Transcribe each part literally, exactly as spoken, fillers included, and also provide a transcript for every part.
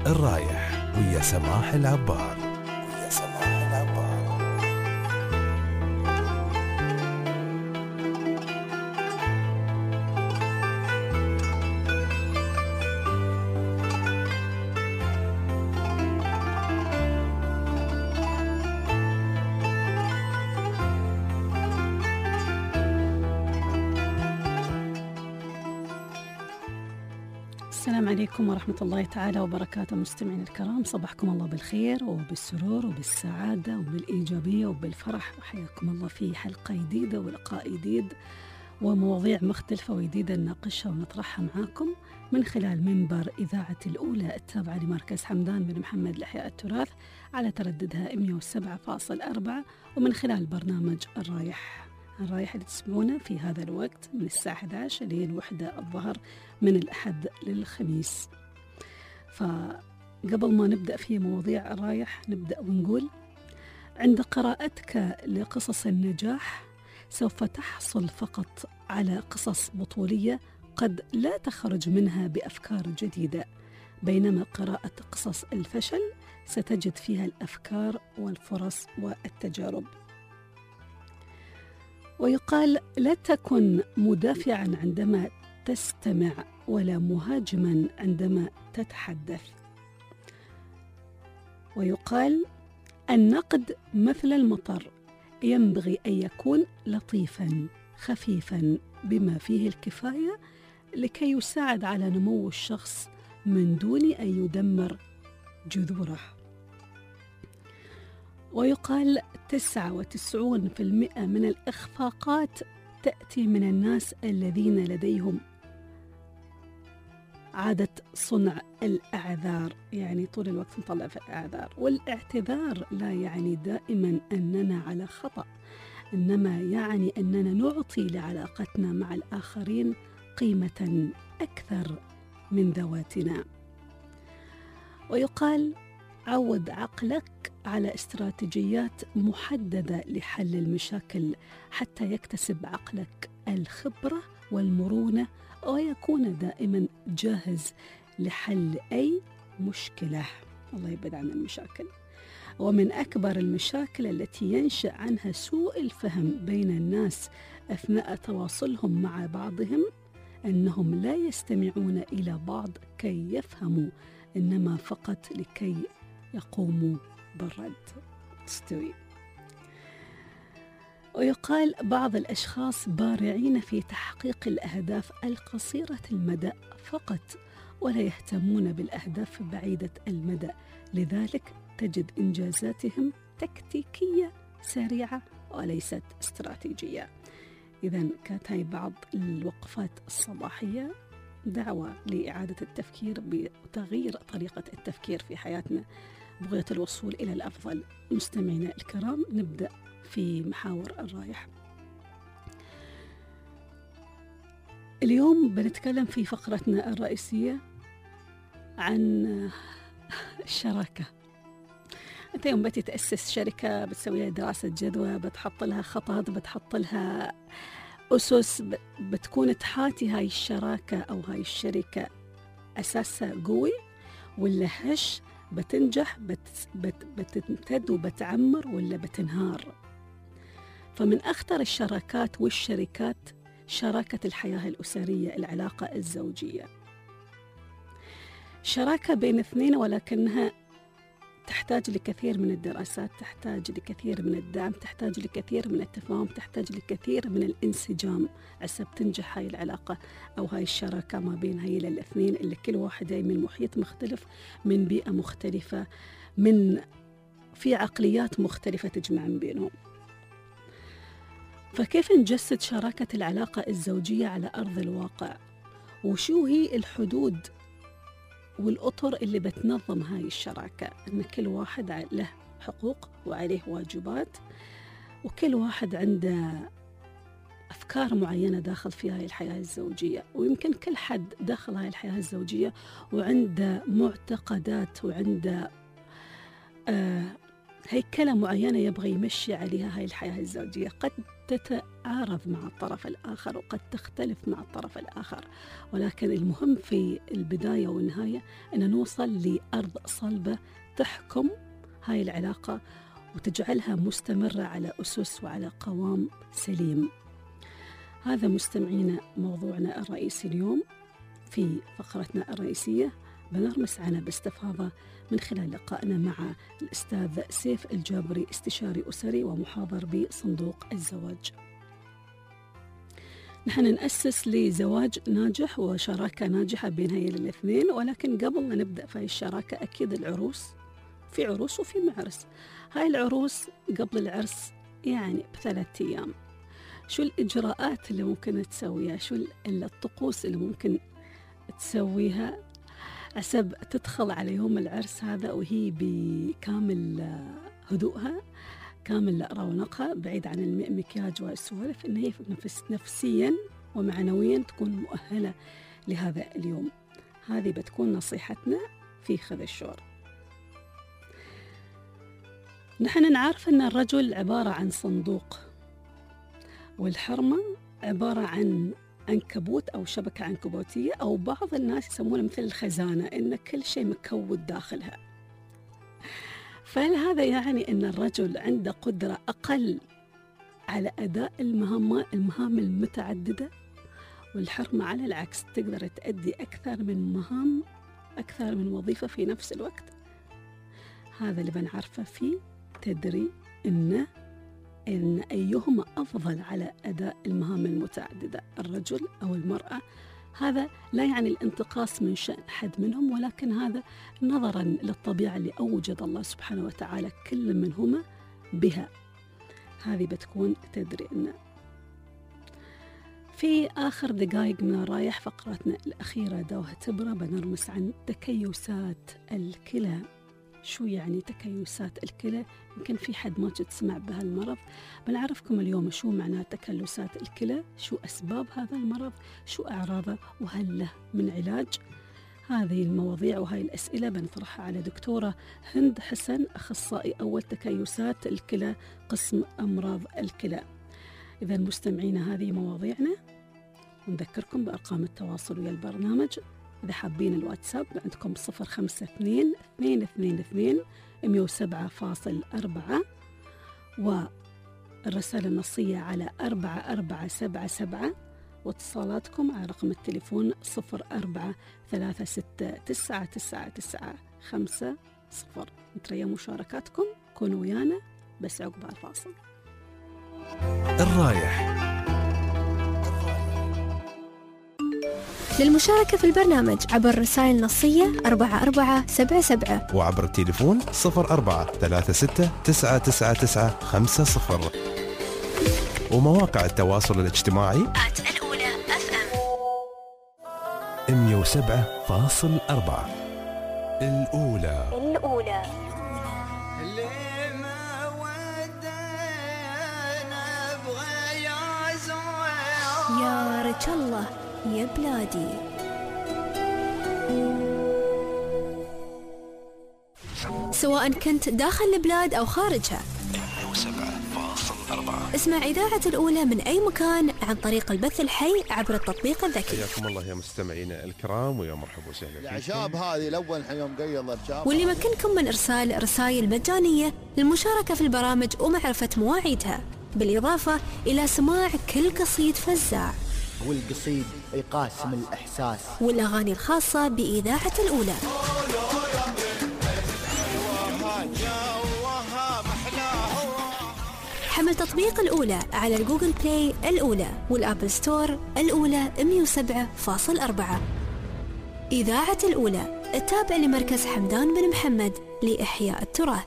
الرايح ويا سماح العبار ويا سماح العبار. السلام عليكم ورحمة الله تعالى وبركاته. مستمعين الكرام، صباحكم الله بالخير وبالسرور وبالسعادة وبالإيجابية وبالفرح، وحياكم الله في حلقة جديدة ولقاء جديد ومواضيع مختلفة وجديدة نناقشها ونطرحها معاكم من خلال منبر إذاعة الأولى التابعة لمركز حمدان بن محمد لإحياء التراث على ترددها مئة وسبعة فاصلة أربعة، ومن خلال برنامج الرايح الرايح اللي تسمعونه في هذا الوقت من الساعة إحدى عشر إلى الواحدة الظهر من الأحد للخميس. فقبل ما نبدأ في مواضيع الرايح نبدأ ونقول: عند قراءتك لقصص النجاح سوف تحصل فقط على قصص بطولية قد لا تخرج منها بأفكار جديدة، بينما قراءة قصص الفشل ستجد فيها الأفكار والفرص والتجارب. ويقال: لا تكن مدافعا عندما تستمع ولا مهاجما عندما تتحدث. ويقال: النقد مثل المطر، ينبغي أن يكون لطيفا خفيفا بما فيه الكفاية لكي يساعد على نمو الشخص من دون أن يدمر جذوره. ويقال: تسعة وتسعون في المئة من الإخفاقات تأتي من الناس الذين لديهم عادة صنع الأعذار، يعني طول الوقت نطلع في الأعذار. والاعتذار لا يعني دائما أننا على خطأ، إنما يعني أننا نعطي لعلاقتنا مع الآخرين قيمة أكثر من ذواتنا. ويقال: عود عقلك على استراتيجيات محددة لحل المشاكل حتى يكتسب عقلك الخبرة والمرونة ويكون دائما جاهز لحل أي مشكلة. الله يبعد عن المشاكل. ومن أكبر المشاكل التي ينشأ عنها سوء الفهم بين الناس أثناء تواصلهم مع بعضهم أنهم لا يستمعون إلى بعض كي يفهموا، إنما فقط لكي يقوموا بالرد. استوي. ويقال: بعض الأشخاص بارعين في تحقيق الأهداف القصيرة المدى فقط ولا يهتمون بالأهداف بعيدة المدى، لذلك تجد إنجازاتهم تكتيكية سريعة وليست استراتيجية. إذن كانت هاي بعض الوقفات الصباحية، دعوة لإعادة التفكير بتغيير طريقة التفكير في حياتنا بغية الوصول إلى الأفضل. مستمعينا الكرام، نبدأ في محاور الرايح. اليوم بنتكلم في فقرتنا الرئيسية عن الشراكة. أنت يوم بتي تأسس شركة بتسوي لها دراسة جدوى، بتحط لها خطط، بتحط لها أسس، بتكون تحاتي هاي الشراكة أو هاي الشركة أساسها قوي ولا هش، بتنجح، بت بت بتمتد وبتعمر ولا بتنهار. فمن أخطر الشراكات والشركات شراكة الحياة الأسرية، العلاقة الزوجية. شراكة بين اثنين ولكنها تحتاج لكثير من الدراسات، تحتاج لكثير من الدعم، تحتاج لكثير من التفاهم، تحتاج لكثير من الانسجام عشان تنجح هاي العلاقة أو هاي الشراكة ما بين هاي الاثنين اللي كل واحد جاي من محيط مختلف، من بيئة مختلفة، من في عقليات مختلفة تجمع بينهم. فكيف نجسد شراكة العلاقة الزوجية على أرض الواقع؟ وشو هي الحدود والأطر اللي بتنظم هاي الشراكة؟ إن كل واحد له حقوق وعليه واجبات، وكل واحد عنده أفكار معينة داخل في هاي الحياة الزوجية، ويمكن كل حد داخل هاي الحياة الزوجية وعنده معتقدات وعنده آه هيكلة معينة يبغى يمشي عليها هاي الحياة الزوجية. قد تتعارض مع الطرف الآخر وقد تختلف مع الطرف الآخر، ولكن المهم في البداية والنهاية أن نوصل لأرض صلبة تحكم هاي العلاقة وتجعلها مستمرة على أسس وعلى قوام سليم. هذا مستمعينا موضوعنا الرئيسي اليوم. في فقرتنا الرئيسية بنرمس عنها باستفاضة من خلال لقائنا مع الأستاذ سيف الجابري، استشاري أسري ومحاضر بصندوق الزواج. نحن نأسس لزواج ناجح وشراكة ناجحة بين هاي الاثنين، ولكن قبل ما نبدأ في الشراكة أكيد العروس في عروس وفي معرس. هاي العروس قبل العرس يعني بثلاثة أيام شو الإجراءات اللي ممكن تسويها، شو الطقوس اللي ممكن تسويها عسب تدخل على يوم العرس هذا وهي بكامل هدوءها، كامل رونقها، بعيد عن المكياج والسوالف، إن هي نفس نفسيا ومعنويا تكون مؤهلة لهذا اليوم. هذه بتكون نصيحتنا في خذ الشور. نحن نعرف أن الرجل عبارة عن صندوق، والحرمة عبارة عن عنكبوت أو شبكة عنكبوتية، أو بعض الناس يسمونها مثل الخزانة، إن كل شيء مكود داخلها. فهل هذا يعني أن الرجل عنده قدرة أقل على أداء المهام المهام المتعددة، والحرمة على العكس تقدر تؤدي أكثر من مهام، أكثر من وظيفة في نفس الوقت؟ هذا اللي بنعرفه فيه. تدري إن إن أيهما أفضل على أداء المهام المتعددة، الرجل أو المرأة؟ هذا لا يعني الانتقاص من شأن أحد منهم، ولكن هذا نظرا للطبيعة اللي أوجد الله سبحانه وتعالى كل منهما بها. هذه بتكون تدري إن في آخر دقائق من رايح فقرتنا الأخيرة دوها تبرة بنرمس عن تكيسات الكلى. شو يعني تكيسات الكلى؟ يمكن في حد ما تسمع بهالمرض. بنعرفكم اليوم شو معنى تكلسات الكلى، شو أسباب هذا المرض، شو أعراضه، وهل له من علاج. هذه المواضيع وهاي الأسئلة بنطرحها على دكتورة هند حسن، أخصائي أول تكيسات الكلى قسم أمراض الكلى. إذا مستمعين هذه مواضيعنا، ونذكركم بأرقام التواصل ويا البرنامج. إذا حابين الواتساب عندكم صفر خمسة اثنين اثنين اثنين اثنين مئة وسبعة فاصل أربعة، والرسالة النصية على أربعة أربعة سبعة سبعة، واتصالاتكم على رقم التليفون صفر أربعة ثلاثة ستة تسعة تسعة تسعة خمسة صفر. نتريا مشاركاتكم، كونوا ويانا بس عقب الفاصل. الرايح. للمشاركة في البرنامج عبر الرسائل النصية أربعة أربعة سبعة سبعة، وعبر التليفون صفر أربعة ثلاثة ستة تسعة تسعة تسعة خمسة صفر، ومواقع التواصل الاجتماعي آت الأولى أف أم مئة وسبعة فاصل أربعة. الأولى الأولى يا رجال الله يا بلادي. سواء كنت داخل البلاد أو خارجها، مئة وسبعة فاصل أربعة. اسمع إذاعة الأولى من أي مكان عن طريق البث الحي عبر التطبيق الذكي. حياكم الله يا مستمعينا الكرام، ويا مرحبا وسهلا فيكم. العشاب هذه الأول يوم قيض الشاب. واللي مكنكم من إرسال رسائل مجانية للمشاركة في البرامج ومعرفة مواعيدها، بالإضافة إلى سماع كل قصيد فزاع، والقصيد يقاسم الإحساس، والأغاني الخاصة بإذاعة الأولى. حمل تطبيق الأولى على الجوجل بلاي الأولى والآبل ستور الأولى مئة وسبعة فاصل أربعة. إذاعة الأولى التابع لمركز حمدان بن محمد لإحياء التراث.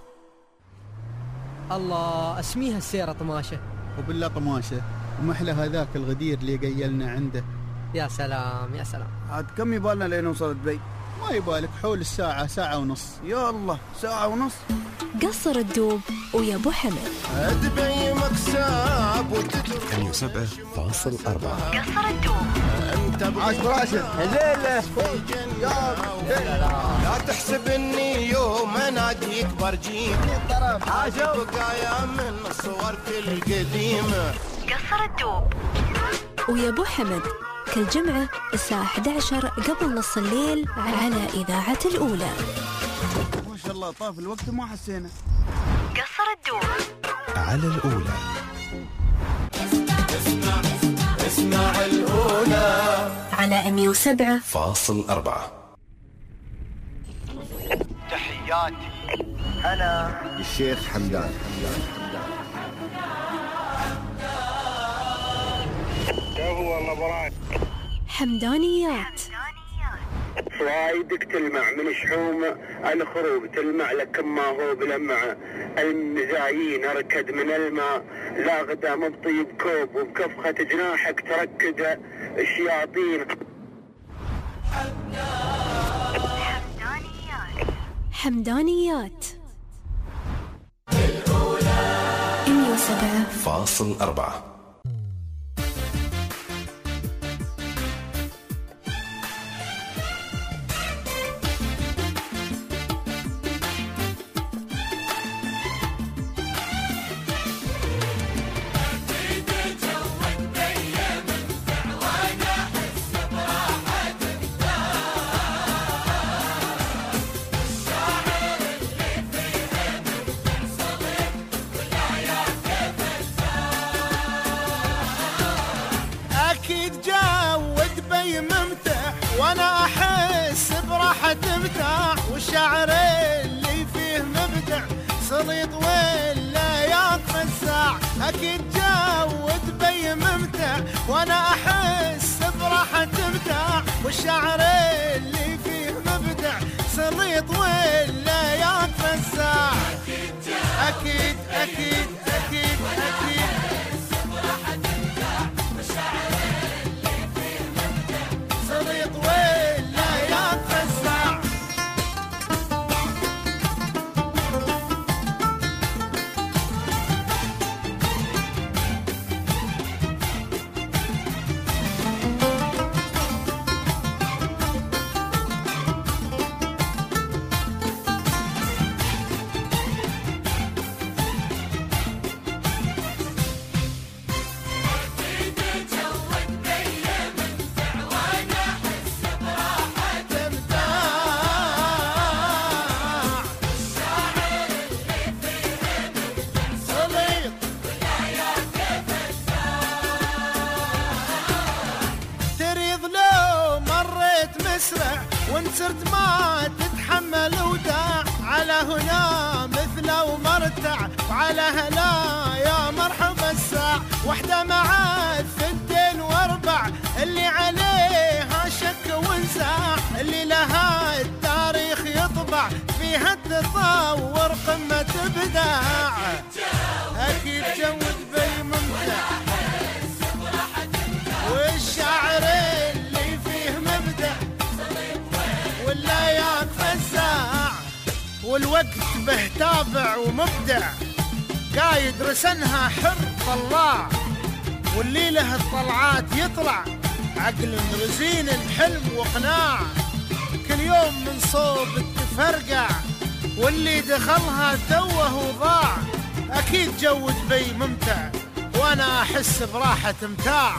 الله اسميها السيرة طماشة. وبالله طماشة، ومحلى هذاك الغدير اللي قيلنا عنده. يا سلام يا سلام. عاد كم يبالنا لين نوصل دبي؟ ما يبالك حول الساعة، ساعة ونص. يا الله ساعة ونص. قصر الدوب ويا أبو حمد. دبي مكسب وتترك مئة وسبعة فاصل أربعة. قصر الدوب. انت عاش براشد. الليلة لا تحسب اني يوم انادي يكبر جيم حاجة بقايا من صورك القديمة. قصر الدوب ويا ابو حمد كل جمعة الساعة إحدى عشر قبل نص الليل على إذاعة الأولى. ما شاء الله طاف الوقت وما حسينا. قصر الدوب على الأولى. اسمع اسمع الأولى على مية وسبعة فاصل أربعة. تحياتي أنا الشيخ حمدان. حمدانيات. فرايدك تلمع من شحوم الخروب تلمع لك ما هو بلمع المزايين اركد من الماء لا غدا مبطي بكوب وبكفخة جناحك تركد الشياطين. حمدانيات الأولى مية وسبعة فاصل أربعة. وانا احس براحة تمتع والشعر اللي فيه مبدع سليط ولا يتفزع اكيد جود بي ممتع وانا احس براحة تمتع والشعر اللي فيه مبدع سليط ولا يتفزع اكيد اكيد اكيد اكيد سليط ولا يتفزع. صرت ما تتحمل وداع على هنا مثل ومرتع وعلى هلا يا مرحبا الساع وحدة مع الثنتين واربع اللي عليها شك ونزاع اللي لها التاريخ يطبع فيها التطور قمة ابداع اكيد جود بي ممتع والشعر اللي فيه مبدع ولا يتفزع والوقت به تابع ومبدع قايد رسنها حر طلاع واللي له الطلعات يطلع عقل رزين الحلم وقناع كل يوم من صوب التفرقع واللي دخلها توه وضاع اكيد جود بي ممتع وانا احس براحة امتاع.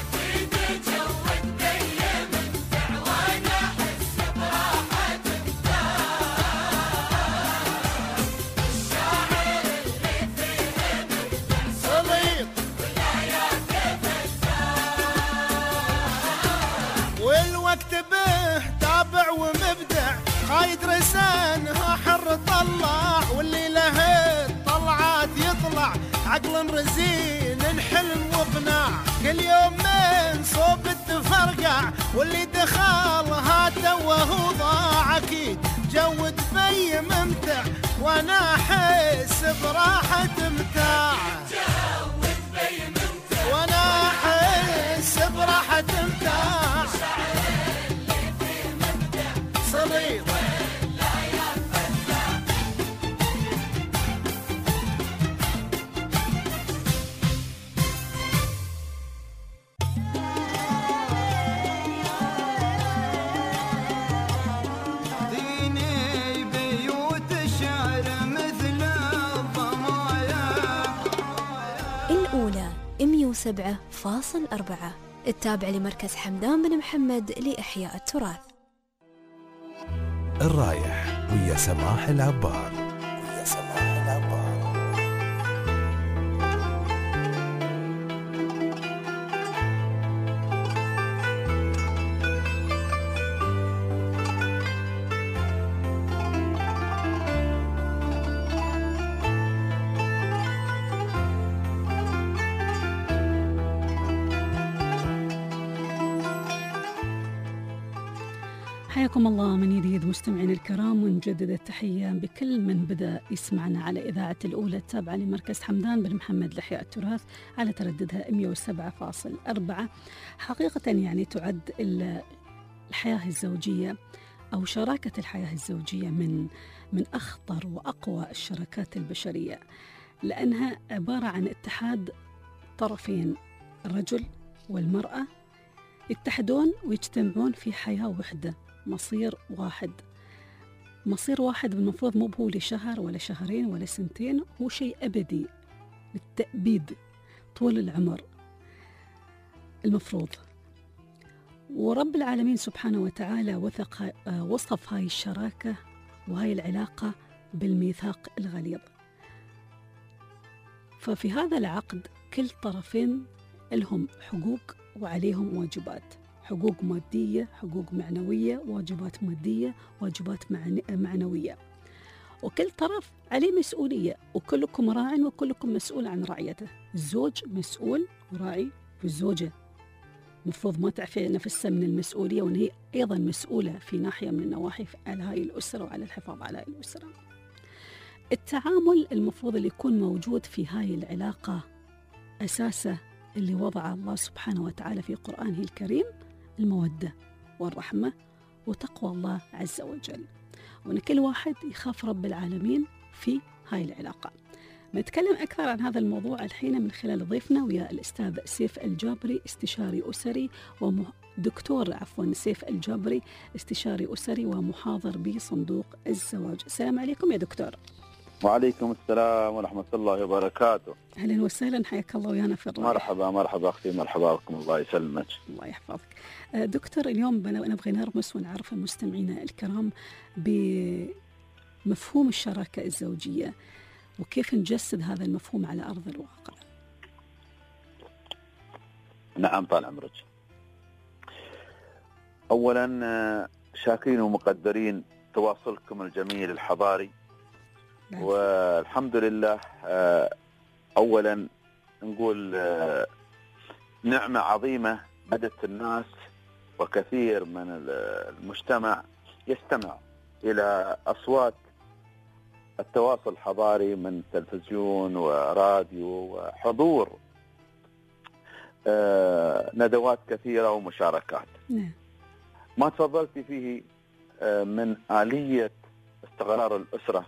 به تابع ومبدع قايد رسانها حر طلع واللي له الطلعات يطلع عقل رزين حلم وقناع كل يوم من صوب التفرقع واللي دخلها توه وضاع اكيد جود بي ممتع وانا احس براحة متاع وانا احس براحة متاع صليط ديني بيوت الشعر وسبعة فاصل أربعة، التابع لمركز حمدان بن محمد لإحياء التراث. الرايح ويا سماح العبار ويا سماح العبار. حياكم الله من جديد مستمعين الكرام، ونجدد التحية بكل من بدأ يسمعنا على إذاعة الأولى التابعة لمركز حمدان بن محمد لإحياء التراث على ترددها مئة وسبعة فاصلة أربعة. حقيقة يعني تعد الحياة الزوجية أو شراكة الحياة الزوجية من من أخطر وأقوى الشراكات البشرية، لأنها عبارة عن اتحاد طرفين، الرجل والمرأة يتحدون ويجتمعون في حياة وحدة، مصير واحد. مصير واحد المفروض مو هو لشهر ولا شهرين ولا سنتين، هو شيء أبدي للتأبيد طول العمر المفروض. ورب العالمين سبحانه وتعالى وثق وصف هاي الشراكة وهاي العلاقة بالميثاق الغليظ. ففي هذا العقد كل طرفين لهم حقوق وعليهم واجبات، حقوق مادية، حقوق معنوية، واجبات مادية، واجبات معنوية، وكل طرف عليه مسؤولية، وكلكم راع وكلكم مسؤول عن رعيته. الزوج مسؤول وراعي، والزوجة مفروض ما تعفي نفسها من المسؤولية، وأن هي أيضا مسؤولة في ناحية من النواحي على هاي الأسرة وعلى الحفاظ على هاي الأسرة. التعامل المفروض اللي يكون موجود في هاي العلاقة أساسه اللي وضع الله سبحانه وتعالى في قرآنه الكريم المودة والرحمة وتقوى الله عز وجل، وأن كل واحد يخاف رب العالمين في هاي العلاقة. نتكلم أكثر عن هذا الموضوع الحين من خلال ضيفنا ويا الأستاذ سيف الجابري، استشاري أسري وم... دكتور عفوا سيف الجابري استشاري أسري ومحاضر بصندوق الزواج. السلام عليكم يا دكتور. وعليكم السلام ورحمة الله وبركاته. أهلا وسهلا، حياك الله ويانا في الرائع. مرحبا مرحبا أختي، مرحبا بكم، الله يسلمك. الله يحفظك. دكتور، اليوم نبغي نرمس ونعرف المستمعين الكرام بمفهوم الشراكة الزوجية وكيف نجسد هذا المفهوم على أرض الواقع. نعم طال عمرك. أولا شاكرين ومقدرين تواصلكم الجميل الحضاري، والحمد لله. أولا نقول نعمة عظيمة بدت الناس وكثير من المجتمع يستمع إلى أصوات التواصل الحضاري من تلفزيون وراديو وحضور ندوات كثيرة ومشاركات. ما تفضلتي فيه من آلية استقرار الأسرة،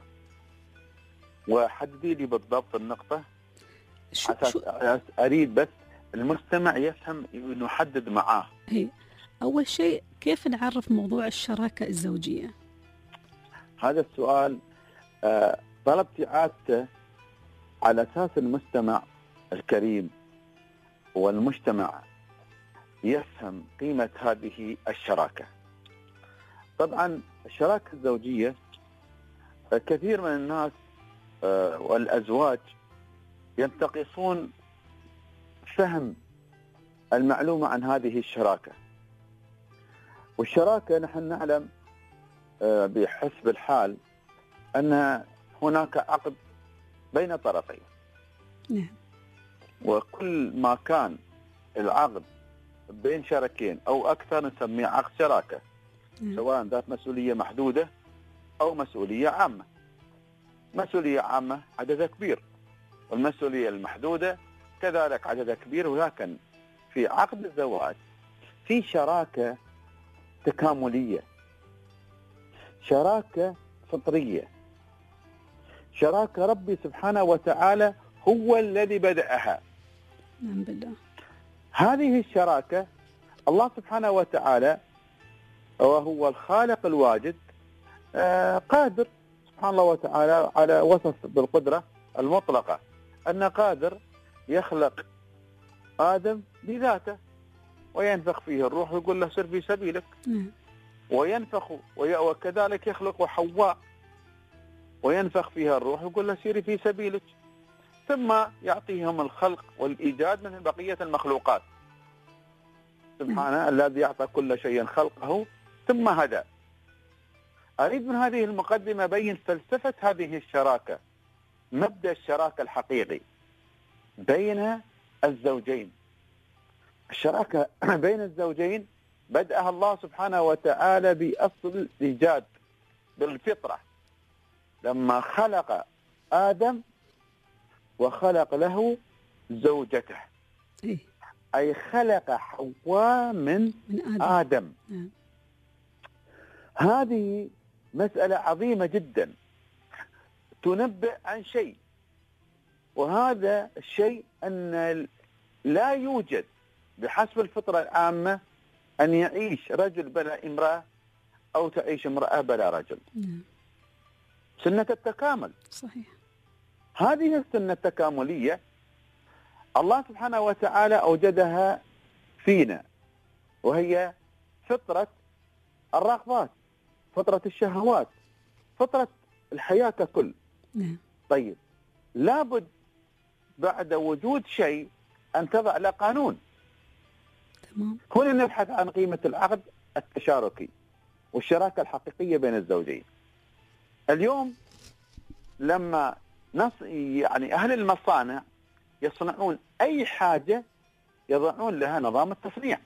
وحددي لي بالضبط النقطة أساس أريد بس المستمع يفهم ونحدد معاه. هي أول شيء كيف نعرف موضوع الشراكة الزوجية؟ هذا السؤال آه طلبت إعادته على أساس المستمع الكريم والمجتمع يفهم قيمة هذه الشراكة. طبعا الشراكة الزوجية آه كثير من الناس آه والأزواج ينتقصون فهم المعلومة عن هذه الشراكة. والشراكة نحن نعلم آه بحسب الحال أن هناك عقد بين طرفين. نعم. وكل ما كان العقد بين شركين أو أكثر نسميه عقد شراكة. نعم. سواء ذات مسؤولية محدودة أو مسؤولية عامة. مسؤولية عامة عددها كبير، والمسؤولية المحدودة كذلك عددها كبير. ولكن في عقد الزواج في شراكة تكاملية، شراكة فطرية، شراكة ربي سبحانه وتعالى هو الذي بدأها. نعم بالله. هذه الشراكة الله سبحانه وتعالى وهو الخالق الواجد قادر سبحان الله وتعالى على وصف بالقدرة المطلقة، أن قادر يخلق آدم بذاته، وينفخ فيه الروح ويقول له سر في سبيلك. نعم. وينفخ وكذلك يخلق حواء وينفخ فيها الروح ويقول له سيري في سبيلك، ثم يعطيهم الخلق والإيجاد من بقية المخلوقات. سبحانه الذي أعطى كل شيء خلقه ثم هدى. أريد من هذه المقدمة أبين فلسفة هذه الشراكة، مبدأ الشراكة الحقيقي بين الزوجين. الشراكة بين الزوجين بدأها الله سبحانه وتعالى بأصل الإيجاد بالفطرة، لما خلق آدم وخلق له زوجته، إيه؟ أي خلق حواء من, من آدم, آدم. نعم. هذه مسألة عظيمة جدا تنبئ عن شيء، وهذا الشيء أن لا يوجد بحسب الفطرة العامة أن يعيش رجل بلا امرأة أو تعيش امرأة بلا رجل. نعم. سنة التكامل. صحيح. هذه السنة التكاملية الله سبحانه وتعالى أوجدها فينا، وهي فطرة الرغبات، فطرة الشهوات، فطرة الحياة ككل. نعم. طيب لابد بعد وجود شيء أن تضع له قانون. تمام. هنا نبحث عن قيمة العقد التشاركي والشراكة الحقيقية بين الزوجين. اليوم لما نص يعني أهل المصانع يصنعون أي حاجة يضعون لها نظام التصنيع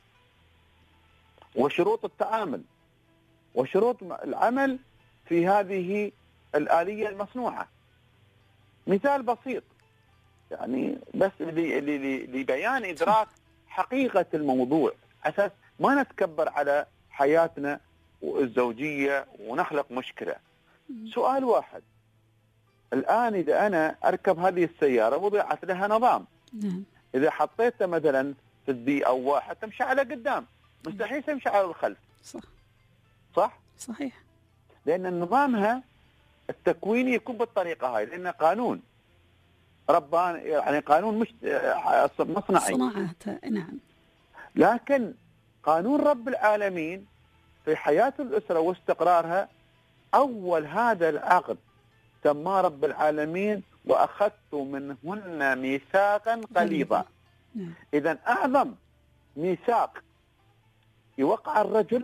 وشروط التعامل وشروط العمل في هذه الآلية المصنوعة. مثال بسيط يعني بس لبيان إدراك حقيقة الموضوع، أساس ما نتكبر على حياتنا والزوجية ونخلق مشكلة. سؤال واحد، الآن إذا أنا أركب هذه السيارة وضعت لها نظام، إذا حطيتها مثلا في الدي أو واحد تمشي على قدام، مستحيل تمشي على الخلف. صح. صح؟ صحيح. لأن نظامها التكويني يكون بالطريقة هاي، لأنه قانون رباني، يعني قانون مش مصنعي. صناعته. نعم. لكن قانون رب العالمين في حياة الأسرة واستقرارها، أول هذا العقد سماه رب العالمين وأخذت منهن ميثاقا غليظا. إذن أعظم ميثاق يوقع الرجل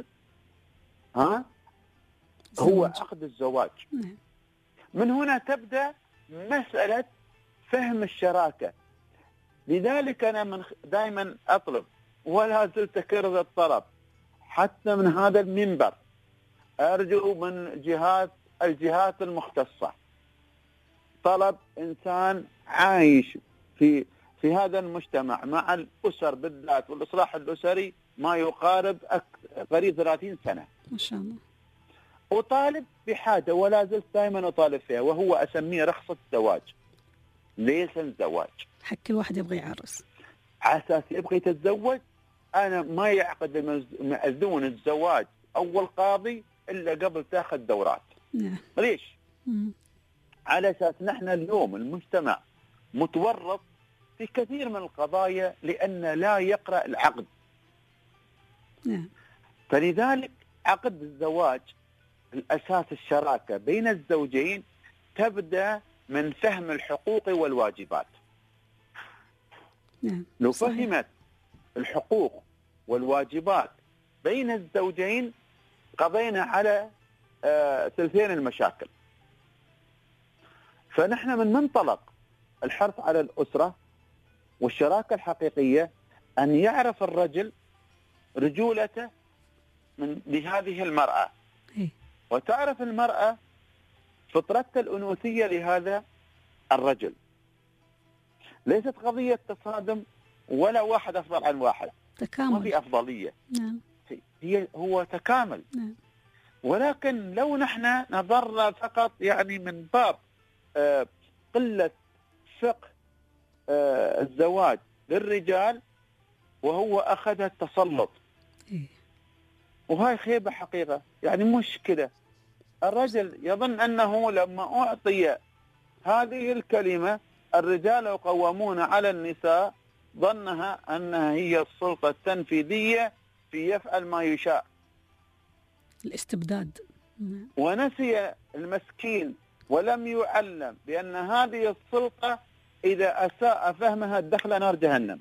ها هو عقد الزواج. من هنا تبدأ مسألة فهم الشراكة. لذلك أنا من دائما أطلب ولا زلت كرر الطلب حتى من هذا المنبر، أرجو من جهات الجهات المختصة، طلب إنسان عايش في في هذا المجتمع مع الأسر بالذات والإصلاح الأسري ما يقارب قريب ثلاثين سنة ما شاء الله، أطالب بحاجة ولا زلت دائما أطالب فيها، وهو أسميه رخصة زواج، ليس الزواج. حق كل واحد يبغى يعرس على أساس يبغى يتزوج. أنا ما يعقد مأذون الزواج أو القاضي إلا قبل تاخذ دورات. نعم. ليش؟ مم. على أساس نحن اليوم المجتمع متورط في كثير من القضايا لأن لا يقرأ العقد. نعم. فلذلك عقد الزواج الأساس الشراكة بين الزوجين تبدأ من فهم الحقوق والواجبات. نعم. لو صحيح. فهمت الحقوق والواجبات بين الزوجين قضينا على آه ثلثين المشاكل. فنحن من منطلق الحرص على الأسرة والشراكة الحقيقية أن يعرف الرجل رجولته من لهذه المرأة، وتعرف المرأة فطرتها الأنوثية لهذا الرجل. ليست قضية تصادم ولا واحد أفضل عن واحد، تكامل، ما في أفضلية. نعم. هي هو تكامل. نعم. ولكن لو نحن نظرنا فقط يعني من باب آه قلة فقه آه الزواج للرجال وهو أخذ التسلط، إيه؟ وهاي خيبة حقيقة. يعني مشكلة الرجل يظن أنه لما أعطي هذه الكلمة الرجال يقومون على النساء ظنها أنها هي السلطة التنفيذية في يفعل ما يشاء. الاستبداد. ونسي المسكين ولم يعلم بأن هذه السلطة إذا أساء فهمها الدخل نار جهنم.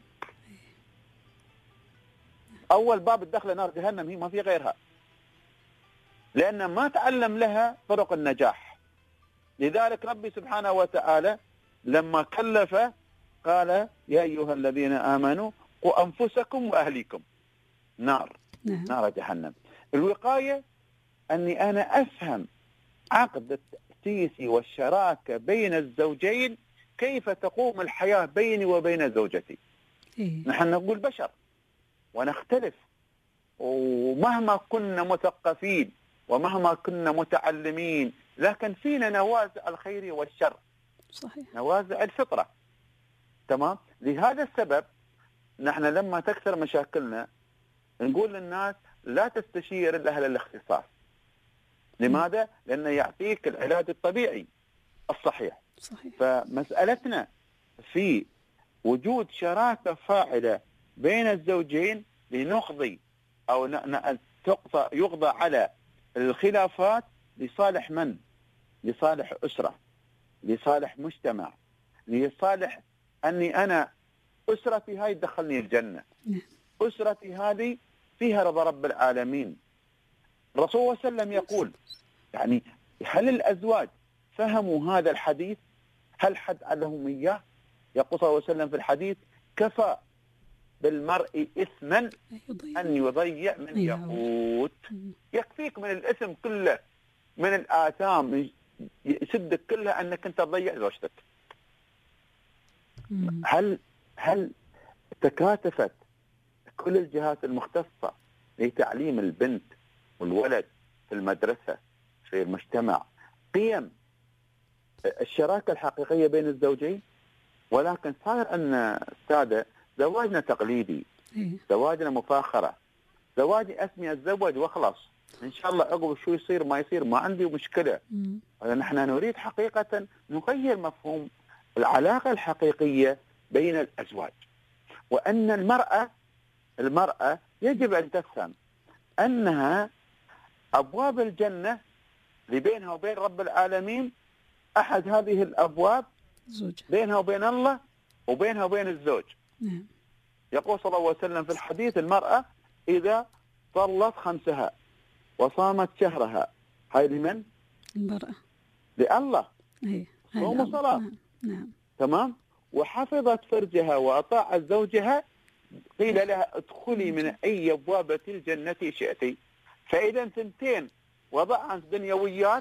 أول باب الدخل نار جهنم هي ما في غيرها، لأن ما تعلم لها طرق النجاح. لذلك ربي سبحانه وتعالى لما كلف قال يا أيها الذين آمنوا قوا أنفسكم وأهليكم نار نعم. نار جهنم. الوقاية أني أنا أفهم عقد التأسيس والشراكة بين الزوجين، كيف تقوم الحياة بيني وبين زوجتي. إيه؟ نحن نقول بشر ونختلف، ومهما كنا مثقفين ومهما كنا متعلمين لكن فينا نوازع الخير والشر. صحيح. نوازع الفطرة. تمام. لهذا السبب نحن لما تكثر مشاكلنا نقول للناس لا تستشير إلا أهل الاختصاص. لماذا؟ لأنه يعطيك العلاج الطبيعي الصحيح. صحيح. فمسألتنا في وجود شراكة فاعلة بين الزوجين لنقضي أو تقضى يقضى على الخلافات لصالح من؟ لصالح أسرة، لصالح مجتمع، لصالح أني أنا أسرتي هاي تدخلني الجنة. أسرتي هذه فيها رضا رب العالمين. الرسول صلى الله عليه وسلم يقول يعني هل الأزواج فهموا هذا الحديث؟ هل حد لهم إياه؟ يقول صلى الله عليه وسلم في الحديث كفى بالمرء إثما أن يضيع من يقوت. يكفيك من الإثم كله، من الآثام يسدك كلها أنك أنت تضيع زوجتك. هل هل تكاتفت كل الجهات المختصة لتعليم البنت والولد في المدرسة في المجتمع قيم الشراكة الحقيقية بين الزوجين؟ ولكن صار أن السادة زواجنا تقليدي، زواجنا مفاخرة، زواجي اسمي أتزوج وخلاص إن شاء الله عقب شو يصير ما يصير ما عندي مشكلة. نحن نريد حقيقة نغير مفهوم العلاقة الحقيقية بين الأزواج، وأن المرأة المرأة يجب أن تفهم أنها أبواب الجنة اللي بينها وبين رب العالمين أحد هذه الأبواب زوج. بينها وبين الله وبينها وبين الزوج. نعم. يقول صلى الله عليه وسلم في الحديث المرأة إذا صلت خمسها وصامت شهرها، هاي لمن؟ المرأة لله. إيه. صوم وصلاة. نعم. نعم. تمام. وحفظت فرجها وأطاعت زوجها قيل لها ادخلي من أي أبواب الجنة شئتي. فإذا ثنتين وضعا دنيويات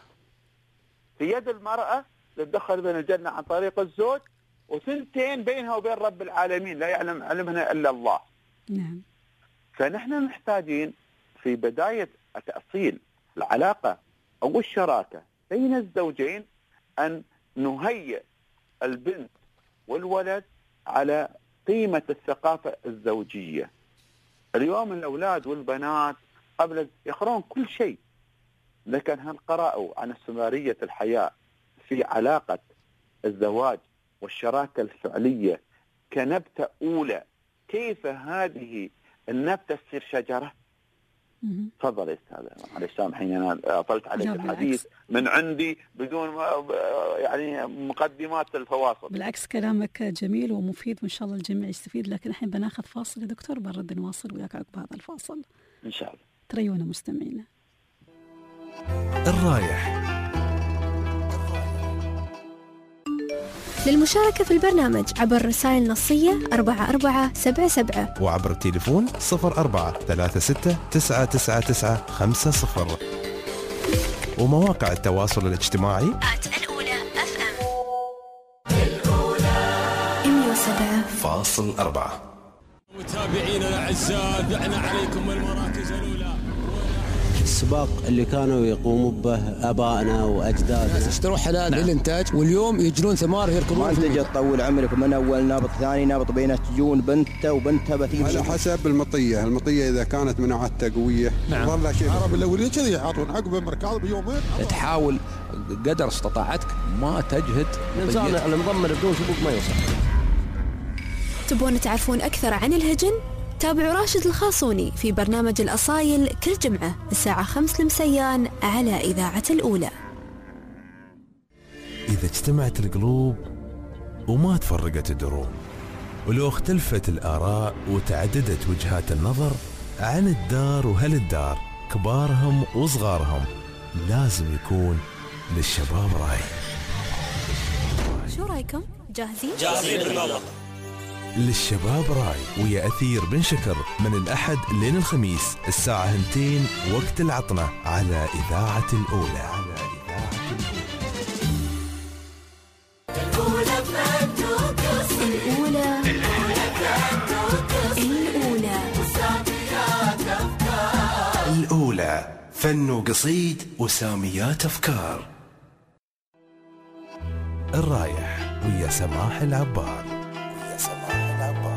في يد المرأة تدخل بين الجنة عن طريق الزوج، وثنتين بينها وبين رب العالمين لا يعلم علمها إلا الله. نعم. فنحن محتاجين في بداية تأصيل العلاقة أو الشراكة بين الزوجين أن نهيئ البنت والولد على قيمة الثقافة الزوجية. اليوم الأولاد والبنات قبل يقرؤون كل شيء، لكن هل قرأوا عن استمرارية الحياة في علاقة الزواج والشراكة الفعلية كنبتة أولى؟ كيف هذه النبتة تصير شجرة؟ تفضل يا استاذ. معلش سامحيني انا اطلت عليك الحديث من عندي بدون يعني مقدمات الفواصل. بالعكس كلامك جميل ومفيد وان شاء الله الجميع يستفيد، لكن الحين بناخذ فاصل يا دكتور، بنرد نواصل وياك عقب هذا الفاصل ان شاء الله. تريونا مستمعينا. الرايح. للمشاركة في البرنامج عبر الرسائل النصية أربعة أربعة سبعة سبعة وعبر التليفون صفر أربعة ثلاثة ستة تسعة تسعة تسعة خمسة صفر ومواقع التواصل الاجتماعي الأولى أف أم الأولى مئة وسبعة فاصل أربعة. متابعينا الأعزاء دعنا عليكم المراكز الأولى. السباق اللي كانوا يقوموا به ابائنا واجدادنا اشتروا حلال نعم. للانتاج، واليوم يجرون ثمار يركضون. ما تجي تطول عمرك من اول نابط ثاني نابط بينه تجون بنته وبنتها بتيجي على حسب المطيه، المطيه اذا كانت مناعتها قويه نعم. والله شيء العرب الاولين كذي يعطون عقب المركض بيومين. تحاول قدر استطاعتك ما تجهد النظام المضمن بدون سبوق ما يوصل. تبون تعرفون أكثر عن الهجن؟ تابعوا راشد الخاصوني في برنامج الأصايل كل جمعة الساعة خمس المسيان على إذاعة الأولى. إذا اجتمعت القلوب وما تفرقت الدروب، ولو اختلفت الآراء وتعددت وجهات النظر عن الدار وهل الدار، كبارهم وصغارهم، لازم يكون للشباب راي. شو رايكم؟ جاهزين؟ جاهزين بالمرة. للشباب راي ويا أثير بن شكر من الأحد لين الخميس الساعة اثنتين وقت العطنة على إذاعة الأولى. على إذاعة الأولى. الأولى الأولى الأولى فن وقصيد وساميات أفكار. الرايح ويا سماح العبار. ويا سماح العبار.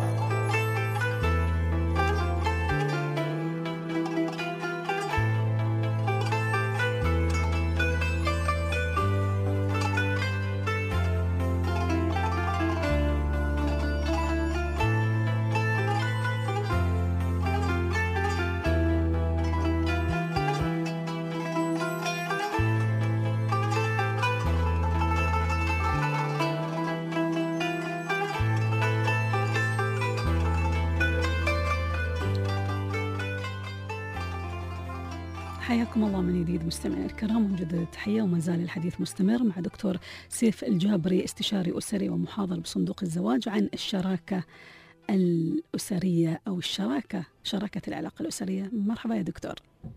حياكم الله من جديد مستمعينا الكرام، ومجدد تحية وما زال الحديث مستمر مع دكتور سيف الجابري، استشاري أسري ومحاضر بصندوق الزواج، عن الشراكة الأسرية أو الشراكة شراكة العلاقة الأسرية. مرحبا يا دكتور.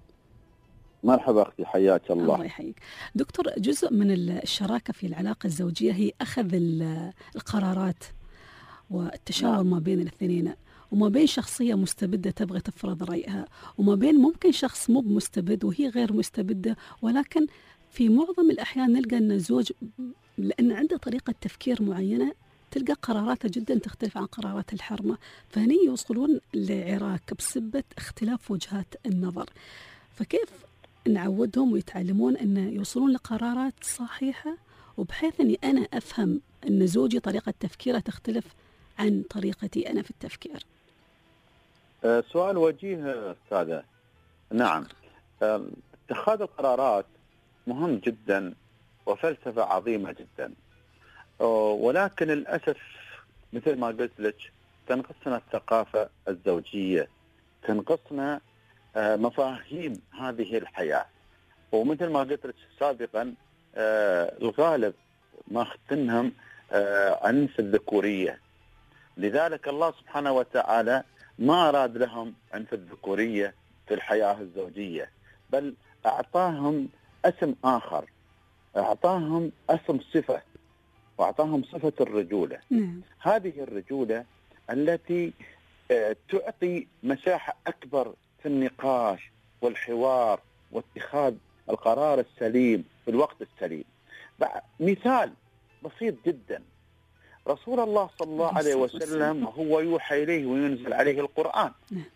مرحبا أختي، حياك الله. الله يحييك دكتور. جزء من الشراكة في العلاقة الزوجية هي أخذ القرارات والتشاور نعم. ما بين الاثنين، وما بين شخصية مستبدة تبغى تفرض رأيها، وما بين ممكن شخص مو مستبد وهي غير مستبدة، ولكن في معظم الأحيان نلقى أن الزوج لأن عنده طريقة تفكير معينة تلقى قراراته جدا تختلف عن قرارات الحرمة، فهني يوصلون لعراك بسبة اختلاف وجهات النظر. فكيف نعودهم ويتعلمون أن يوصلون لقرارات صحيحة، وبحيث أني أنا أفهم أن زوجي طريقة تفكيره تختلف عن طريقتي أنا في التفكير؟ أه سؤال وجيه أستاذة. نعم، أه اتخاذ القرارات مهم جدا وفلسفة عظيمة جدا، أه ولكن للأسف مثل ما قلت لك تنقصنا الثقافة الزوجية، تنقصنا أه مفاهيم هذه الحياة، ومثل ما قلت لك سابقا أه الغالب ماخذينهم أه عنف الذكورية، لذلك الله سبحانه وتعالى ما أراد لهم عنف الذكورية في الحياة الزوجية، بل أعطاهم اسم آخر، أعطاهم اسم صفة، وأعطاهم صفة الرجولة. نعم. هذه الرجولة التي تعطي مساحة أكبر في النقاش والحوار واتخاذ القرار السليم في الوقت السليم. مثال بسيط جدا، رسول الله صلى الله عليه وسلم هو يوحى إليه وينزل عليه القرآن،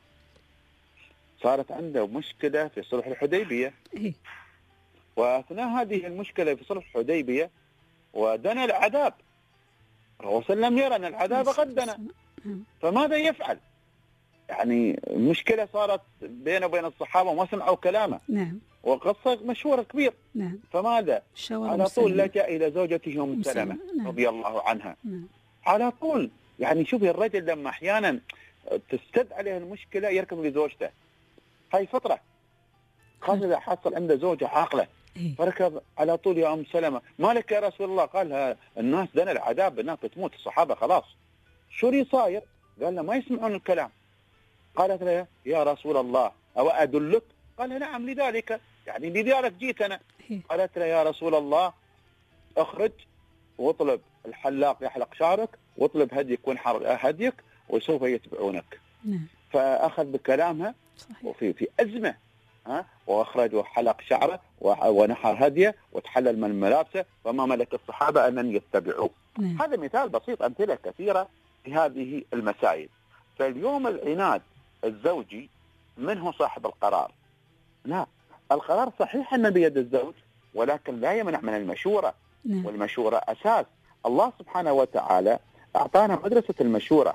صارت عنده مشكلة في صلح الحديبية، وأثناء هذه المشكلة في صلح الحديبية ودنا العذاب، الرسول صلى الله عليه وسلم يرى أن العذاب قد دنا، فماذا يفعل؟ يعني المشكلة صارت بينه وبين الصحابة وما سمعوا كلامه. نعم. وقصة مشهورة كبير. نعم. فماذا؟ على طول لجأ إلى زوجته أم سلمة رضي الله عنها. نعم. على طول، يعني شوفي الرجل لما أحيانا تستد عليه المشكلة يركض لزوجته، هاي فطرة، خاصة إذا حصل عنده زوجة عاقلة، فركض على طول يا أم سلمة، ما لك يا رسول الله؟ قال الناس دنا العذاب، الناس بتموت، الصحابة خلاص، شو اللي صاير؟ قال له ما يسمعون الكلام. قالت له يا رسول الله أو أدلك؟ قال نعم لذلك، يعني لذلك جيت أنا. قالت له يا رسول الله اخرج واطلب الحلاق يحلق شعرك، واطلب هديك وانحر هديك وسوف يتبعونك. نعم. فأخذ بكلامها وفي في أزمة، ها، وأخرج وحلق شعره ونحر هديه وتحلل من ملابسه، وما ملك الصحابة أن يتبعوه. نعم. هذا مثال بسيط، أمثلة كثيرة في هذه المسائل. فاليوم العناد الزوجي من هو صاحب القرار؟ لا، القرار صحيح أنه بيد الزوج، ولكن لا يمنع من المشورة. نعم. والمشورة أساس. الله سبحانه وتعالى أعطانا مدرسة المشورة،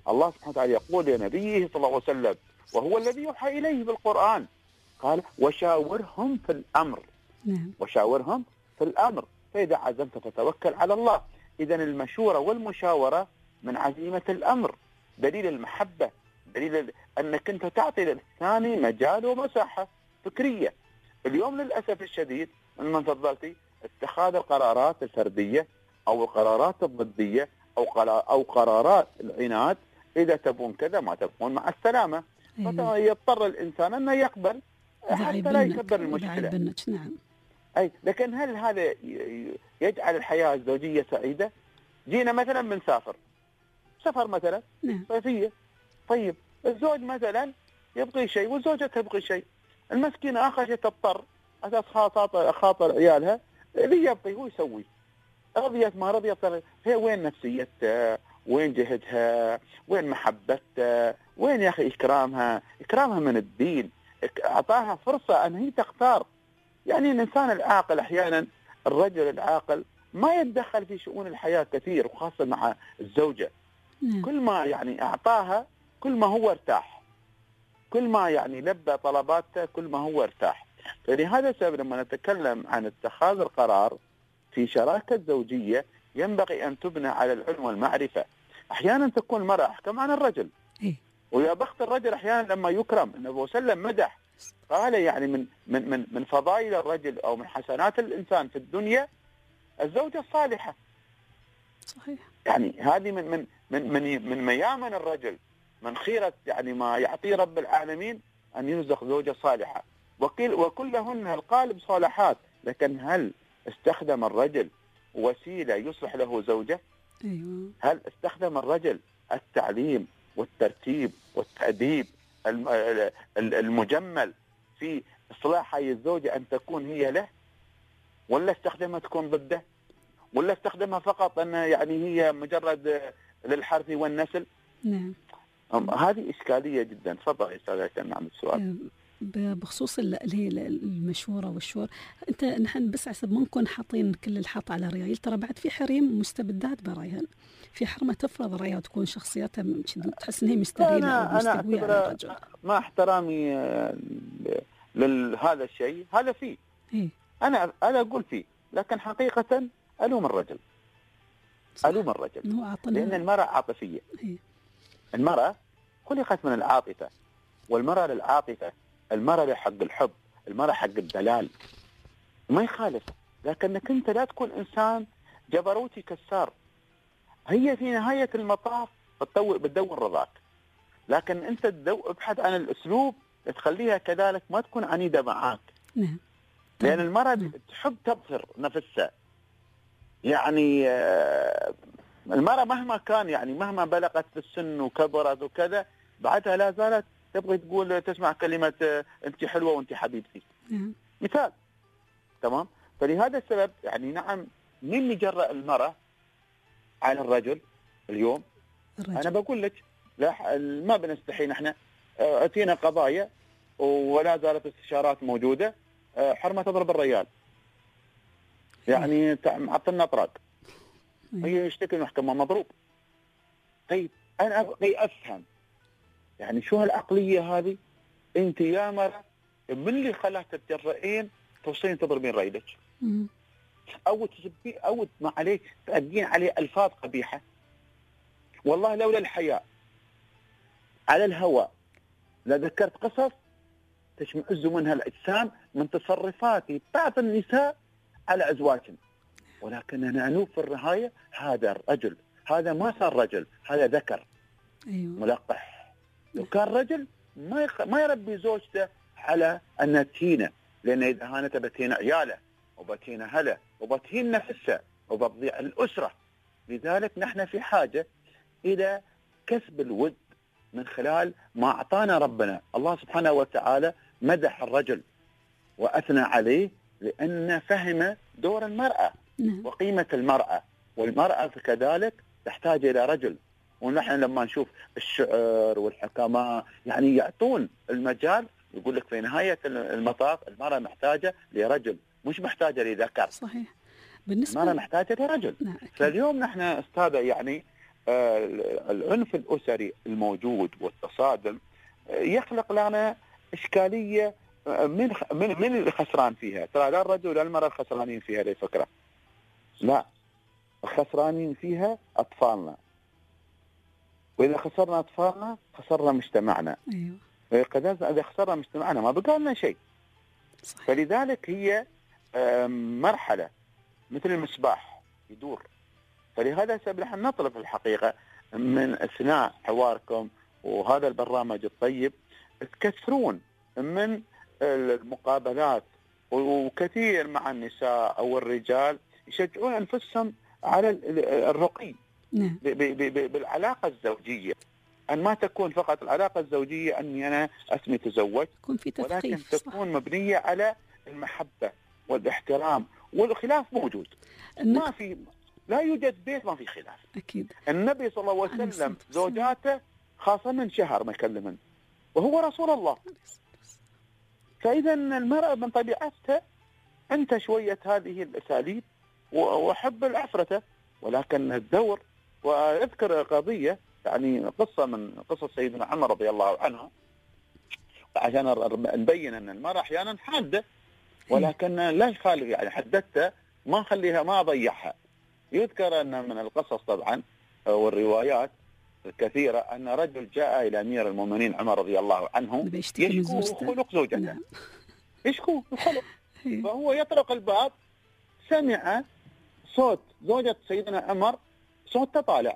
الله سبحانه وتعالى يقول لنبيه صلى الله عليه وسلم وهو الذي يوحى إليه بالقرآن، قال وشاورهم في الأمر. نعم. وشاورهم في الأمر فإذا عزمت فتوكل على الله. إذن المشورة والمشاورة من عزيمة الأمر، دليل المحبة، دليل أنك أنت تعطي للثاني مجال ومساحة فكرية. اليوم للأسف الشديد من من فضلتي اتخاذ القرارات الفردية أو القرارات الضدية أو أو قرارات العناد، إذا تبون كذا ما تبون مع السلامة. أيوة. يضطر الإنسان أنه يقبل حتى لا يكبر المشكلة. نعم. أي لكن هل هذا يجعل الحياة الزوجية سعيدة؟ جينا مثلا بنسافر سفر مثلا نعم. صيفية، طيب الزوج مثلا يبغي شيء والزوجة تبغي شيء، المسكينة آخر شيء تضطر أساس خاطر خاطر عيالها اللي يبغي هو يسوي، رضيت ما رضيت. هي وين نفسيتها؟ وين جهدها؟ وين محبتها؟ وين يا أخي إكرامها؟ إكرامها من الدين، أعطاها فرصة أن هي تختار. يعني الإنسان العاقل أحيانا الرجل العاقل ما يتدخل في شؤون الحياة كثير، وخاصة مع الزوجة. نعم. كل ما يعني أعطاها كل ما هو ارتاح، كل ما يعني لبى طلباته كل ما هو ارتاح. فلهذا السبب لما نتكلم عن اتخاذ القرار في شراكة زوجية ينبغي أن تبنى على العلم والمعرفة. أحيانا تكون المرأة أحكم عن الرجل، إيه؟ ويا بخت الرجل أحيانا لما يكرم. النبي صلى الله عليه وسلم مدح، قال يعني من من من من فضائل الرجل أو من حسنات الإنسان في الدنيا الزوجة الصالحة. صحيح. يعني هذه من من من من, من ميامن الرجل، من خيرة يعني ما يعطي رب العالمين أن يرزق زوجة صالحة. وكل وكلهن القالب صالحات، لكن هل استخدم الرجل وسيلة يصلح له زوجة؟ أيوة. هل استخدم الرجل التعليم والترتيب والتأديب المجمل في إصلاح هذه الزوجة أن تكون هي له، ولا استخدمها تكون ضده، ولا استخدمها فقط أن يعني هي مجرد للحرث والنسل؟ نعم. هذه إشكالية جدا. تفضل أستاذ هشام عن السؤال. بخصوص المشورة والشور، أنت نحن بس عسب ما نكون حاطين كل الحط على ريايل، ترى بعد في حريم مستبدات برأيهن، في حرمة تفرض رأيها وتكون شخصيتها تحس إنها مستريلة أو مستوية على الرجل. مع احترامي لهذا الشيء هذا فيه، إيه؟ أنا أنا أقول فيه، لكن حقيقة ألوم الرجل. صح. ألوم الرجل لأن المرأة عاطفية. إيه؟ المرأة خلقت من العاطفة، والمرأة للعاطفة، المرأة لحق الحب، المرأة حق الدلال، ما يخالف. لكنك أنت لا تكون إنسان جبروتي كسار. هي في نهاية المطاف بتدور رضاك، لكن أنت تدو ابحث عن الأسلوب تخليها كذلك ما تكون عنيدة معاك. نعم. لأن المرأة تحب تبصر نفسها. يعني المرأة مهما كان يعني مهما بلغت في السن وكبرت وكذا بعدها لا زالت تبغي تقول تسمع كلمة أنت حلوة وأنت حبيبتي. نعم. مثال. تمام. فلهذا السبب يعني نعم مين يجرأ المرأة على الرجل اليوم؟ الرجل. أنا بقول لك لا ما بنستحي نحن. أتينا قضايا ولا زالت استشارات موجودة، حرمة تضرب الرجال. يعني معطلنا طراق. هي يشتكي المحكمة مضروب. طيب أنا أبغي أفهم يعني شو هالعقلية هذه؟ أنت يا مرة من اللي خلاك تتجرئين توصين تضربين رجلك؟ أو تسبي أو ما عليك تأدين عليه ألفاظ قبيحة. والله لولا الحياء على الهواء لذكرت قصص تشمئز منها الأجسام من تصرفات بعض النساء على أزواجهم، ولكننا نعلو في النهاية هذا الرجل، هذا ما صار رجل، هذا ذكر. أيوة. ملقح. لو كان رجل ما يخ... ما يربي زوجته على أن تهينه، لأن إذا هانته بتهين عياله وبتهين أهله وبتهين نفسه وبتضيع الأسرة. لذلك نحن في حاجة إلى كسب الود من خلال ما أعطانا ربنا. الله سبحانه وتعالى مدح الرجل وأثنى عليه لأن فهم دور المرأة وقيمة المرأة، والمرأة كذلك تحتاج إلى رجل. ونحن لما نشوف الشعر والحكماء يعني يعطون المجال، يقول لك في نهاية المطاف المرأة محتاجة لرجل مش محتاجة لذكر. صحيح. بالنسبة المرأة محتاجة لرجل. نعم. فاليوم نحن أستاذة يعني آه العنف الأسري الموجود والتصادم يخلق لنا إشكالية. من من من الخسران فيها؟ ترى لا الرجل ولا المرأة الخسرانين فيها لي فكرة، لا، الخسرانين فيها أطفالنا، وإذا خسرنا أطفالنا خسرنا مجتمعنا. أيوه. إذا خسرنا مجتمعنا ما بقى لنا شيء. صحيح. فلذلك هي مرحلة مثل المصباح يدور. فلهذا السبب نحن نطلب الحقيقة من أثناء حواركم وهذا البرنامج الطيب تكثرون من المقابلات، وكثير مع النساء أو الرجال يشجعون أنفسهم على الرقي بالعلاقة الزوجية، أن ما تكون فقط العلاقة الزوجية أني أنا اسمي تزوج، ولكن تكون مبنية على المحبة والاحترام، والخلاف موجود. ما في لا يوجد بيت ما في خلاف. أكيد. النبي صلى الله عليه وسلم زوجاته خاصة من شهر ما يكلمن وهو رسول الله. فإذا المرأة من طبيعتها أنت شوية هذه الأساليب وحب العفرة، ولكن الدور. وأذكر قضية يعني قصة من قصة سيدنا عمر رضي الله عنه عشان نبين أن المرأة أحيانا حادة، ولكن لا يخالف يعني حددتها ما خليها ما أضيعها. يذكر أن من القصص طبعا والروايات الكثيرة أن رجل جاء إلى أمير المؤمنين عمر رضي الله عنه يشكو خلق زوجته. نعم. يشكو الخلق. فهو يطرق الباب سمع صوت زوجة سيدنا عمر صوت تطالع.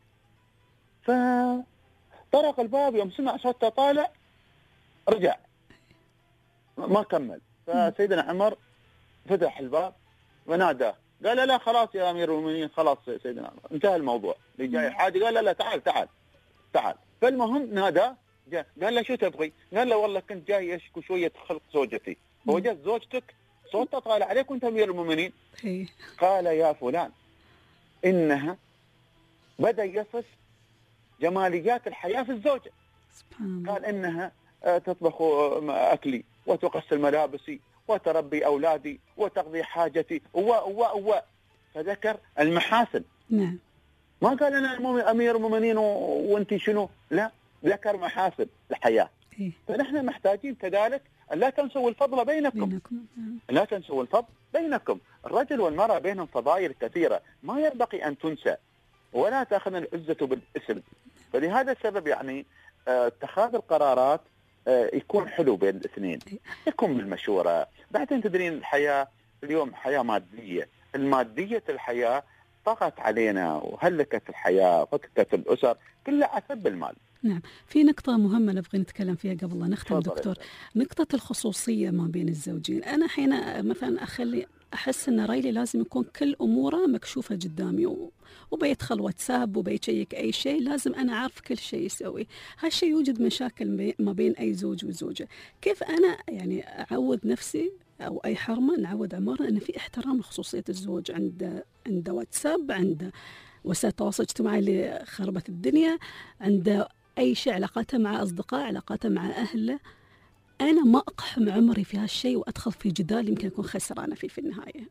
فطرق الباب يوم سمع صوت تطالع رجع ما كمل. فسيدنا عمر فتح الباب وناداه قال لا لا خلاص يا أمير المؤمنين خلاص سيدنا عمر انتهى الموضوع اللي جاي حاجة. قال لا لا تعال تعال تعال. فالمهم ناداه قال له شو تبغي؟ قال له والله كنت جاي أشكو شوية خلق زوجتي، وجدت زوجتك صوت تطالع عليك وانت أمير المؤمنين. قال يا فلان إنها بدأ يصف جماليات الحياة في الزوجة. قال إنها تطبخ أكلي وتغسل ملابسي وتربي أولادي وتقضي حاجتي و و و فذكر المحاسن. نعم. ما قال أنا أمير المؤمنين وأنت شنو، لا، ذكر محاسن الحياة. إيه؟ فنحن محتاجين كذلك أن لا تنسوا الفضل بينكم. بينكم. لا تنسوا الفضل بينكم. الرجل والمرأة بينهم فضائل كثيرة ما ينبغي أن تنسى، ولا تأخذ العزة بالاسم. فلهذا السبب يعني اتخاذ القرارات يكون حلو بين الاثنين، يكون بالمشورة. بعدين تدرين الحياة اليوم حياة مادية، المادية الحياة طغت علينا وهلكت الحياة فككت الأسر كلها عثب المال. نعم. في نقطة مهمة نبغي نتكلم فيها قبل لا نختم دكتور، نقطة الخصوصية ما بين الزوجين. أنا حين مثلا أخلي أحس أن رايلي لازم يكون كل أموره مكشوفة قدامي، وبيدخل واتساب وبيشيك أي شيء لازم أنا عارف كل شيء يسوي. هالشيء يوجد مشاكل ما بين أي زوج وزوجة. كيف أنا يعني أعود نفسي أو أي حرمة نعود عمارنا أن في احترام لخصوصية الزوج، عند عند واتساب، عند وسائل التواصل الاجتماعي اللي خربت الدنيا، عند أي شيء علاقاته مع أصدقاء، علاقاته مع أهله. أنا ما أقحم عمري في هالشيء وأدخل في جدال يمكن أكون خسرانة فيه في النهاية.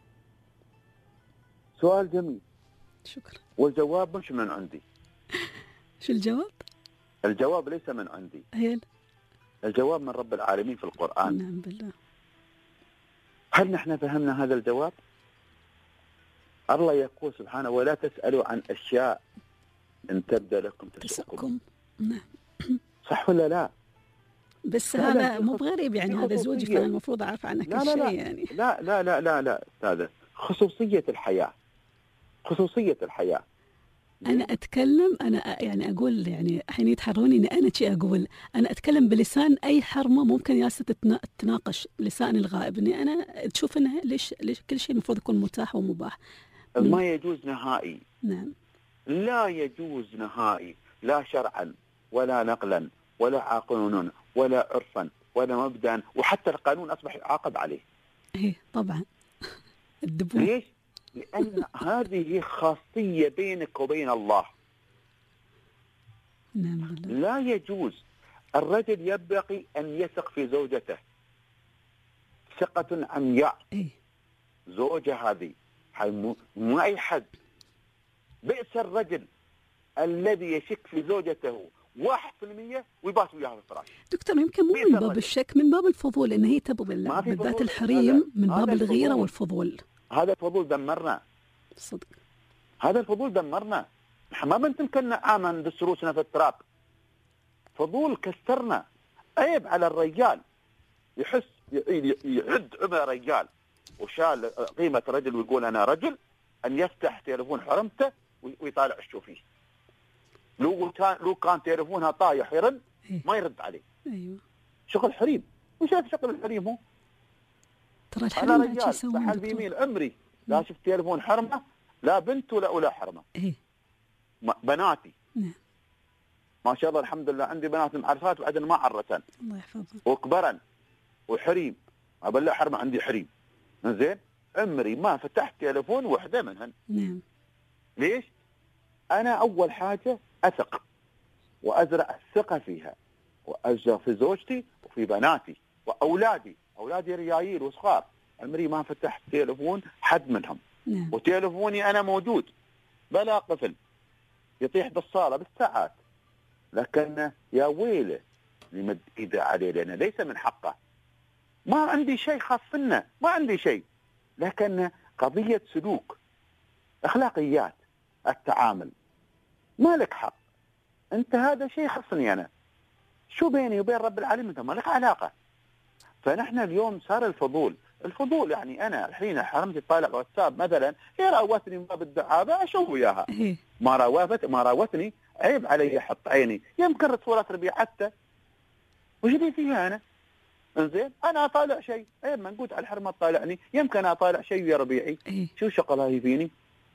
سؤال جميل. شكرا. والجواب مش من عندي. شو الجواب؟ الجواب ليس من عندي. هيل. الجواب من رب العالمين في القرآن. نعم بالله. هل نحن فهمنا هذا الجواب؟ الله يقول سبحانه ولا تسألوا عن أشياء إن تبدأ لكم تسؤكم. نعم. صح ولا لا؟ بس هذا مو بغريب يعني هذا زوجي فأنا المفروض أعرف عنه كل شيء يعني. لا لا لا لا لا هذا خصوصية الحياة، خصوصية الحياة. أنا أتكلم أنا يعني أقول يعني حين يتحروني إن أنا شيء أقول أنا أتكلم بلسان أي حرمة ممكن ياسة تتناقش لسان الغائب، إني أنا تشوف إنه ليش ليش كل شيء المفروض يكون متاح ومباح. ما يجوز نهائي. نعم. لا يجوز نهائي، لا شرعا ولا نقلا ولا قانونا ولا عرفا ولا مبدأ، وحتى القانون أصبح يعاقب عليه. إيه طبعا. الدبوب. ليش؟ لأن هذه خاصية بينك وبين الله. نعم بالله. لا يجوز. الرجل ينبغي أن يثق في زوجته ثقة عمياء. إيه؟ زوجة هذه مو أي حد. بئس الرجل الذي يشك في زوجته واحد في المية ويبات وياها في الفراش. دكتور يمكن مو من باب الشك، من باب الفضول، ان هي تبغي بالذات الحريم، من باب الغيره والفضول. هذا الفضول دمرنا صدق، هذا الفضول دمرنا. ما بنتمكن عاما ندس روسنا في التراب، فضول كسرنا. عيب على الرجال يحس يعد عمى رجال وشال قيمه رجل ويقول انا رجل، ان يفتح تليفون حرمته ويطالع شو فيه. لو كان لو كان تليفونها طايح يرد ما يرد عليه. ايوه شغل حريم. وش شغل الحريم؟ هو ترى الحريم انا رجال بحال بيمين عمري لا شفت تليفون حرمه، لا بنت ولا ولا حرمه. ايه بناتي نعم ما شاء الله الحمد لله، عندي بنات معرفات وبعدين ما عرتن الله يحفظها وكبرن وحريم. اقول لا حرمه عندي حريم. زين عمري ما فتحت تليفون وحده منهن. نعم ليش؟ انا اول حاجه اثق وازرع الثقه فيها، وازرع في زوجتي وفي بناتي واولادي. اولادي ريايل وصغار، عمري ما فتحت تليفون حد منهم. نعم. وتليفوني انا موجود بلا قفل يطيح بالصاله بالساعات، لكن يا ويله يمد ايده عليه لانه ليس من حقه. ما عندي شيء خاص فينا، ما عندي شيء، لكن قضيه سلوك، اخلاقيات التعامل. ما لك حق انت، هذا شيء خصني انا، شو بيني وبين رب العالمين؟ انت ما لك علاقه. فنحن اليوم صار الفضول، الفضول يعني انا الحين حرمتي طالع واتساب مثلا، هي راوتني من باب الدعابه اشوف وياها. ما راوت ما راوتني عيب علي احط عيني، يمكن رسولات ربيع حتى وش بي فيها انا؟ انزين انا اطالع شيء، عيب ما نقول على الحرمه تطالعني، يمكن اطالع شيء يا ربيعي. شو شغلها هي فيني؟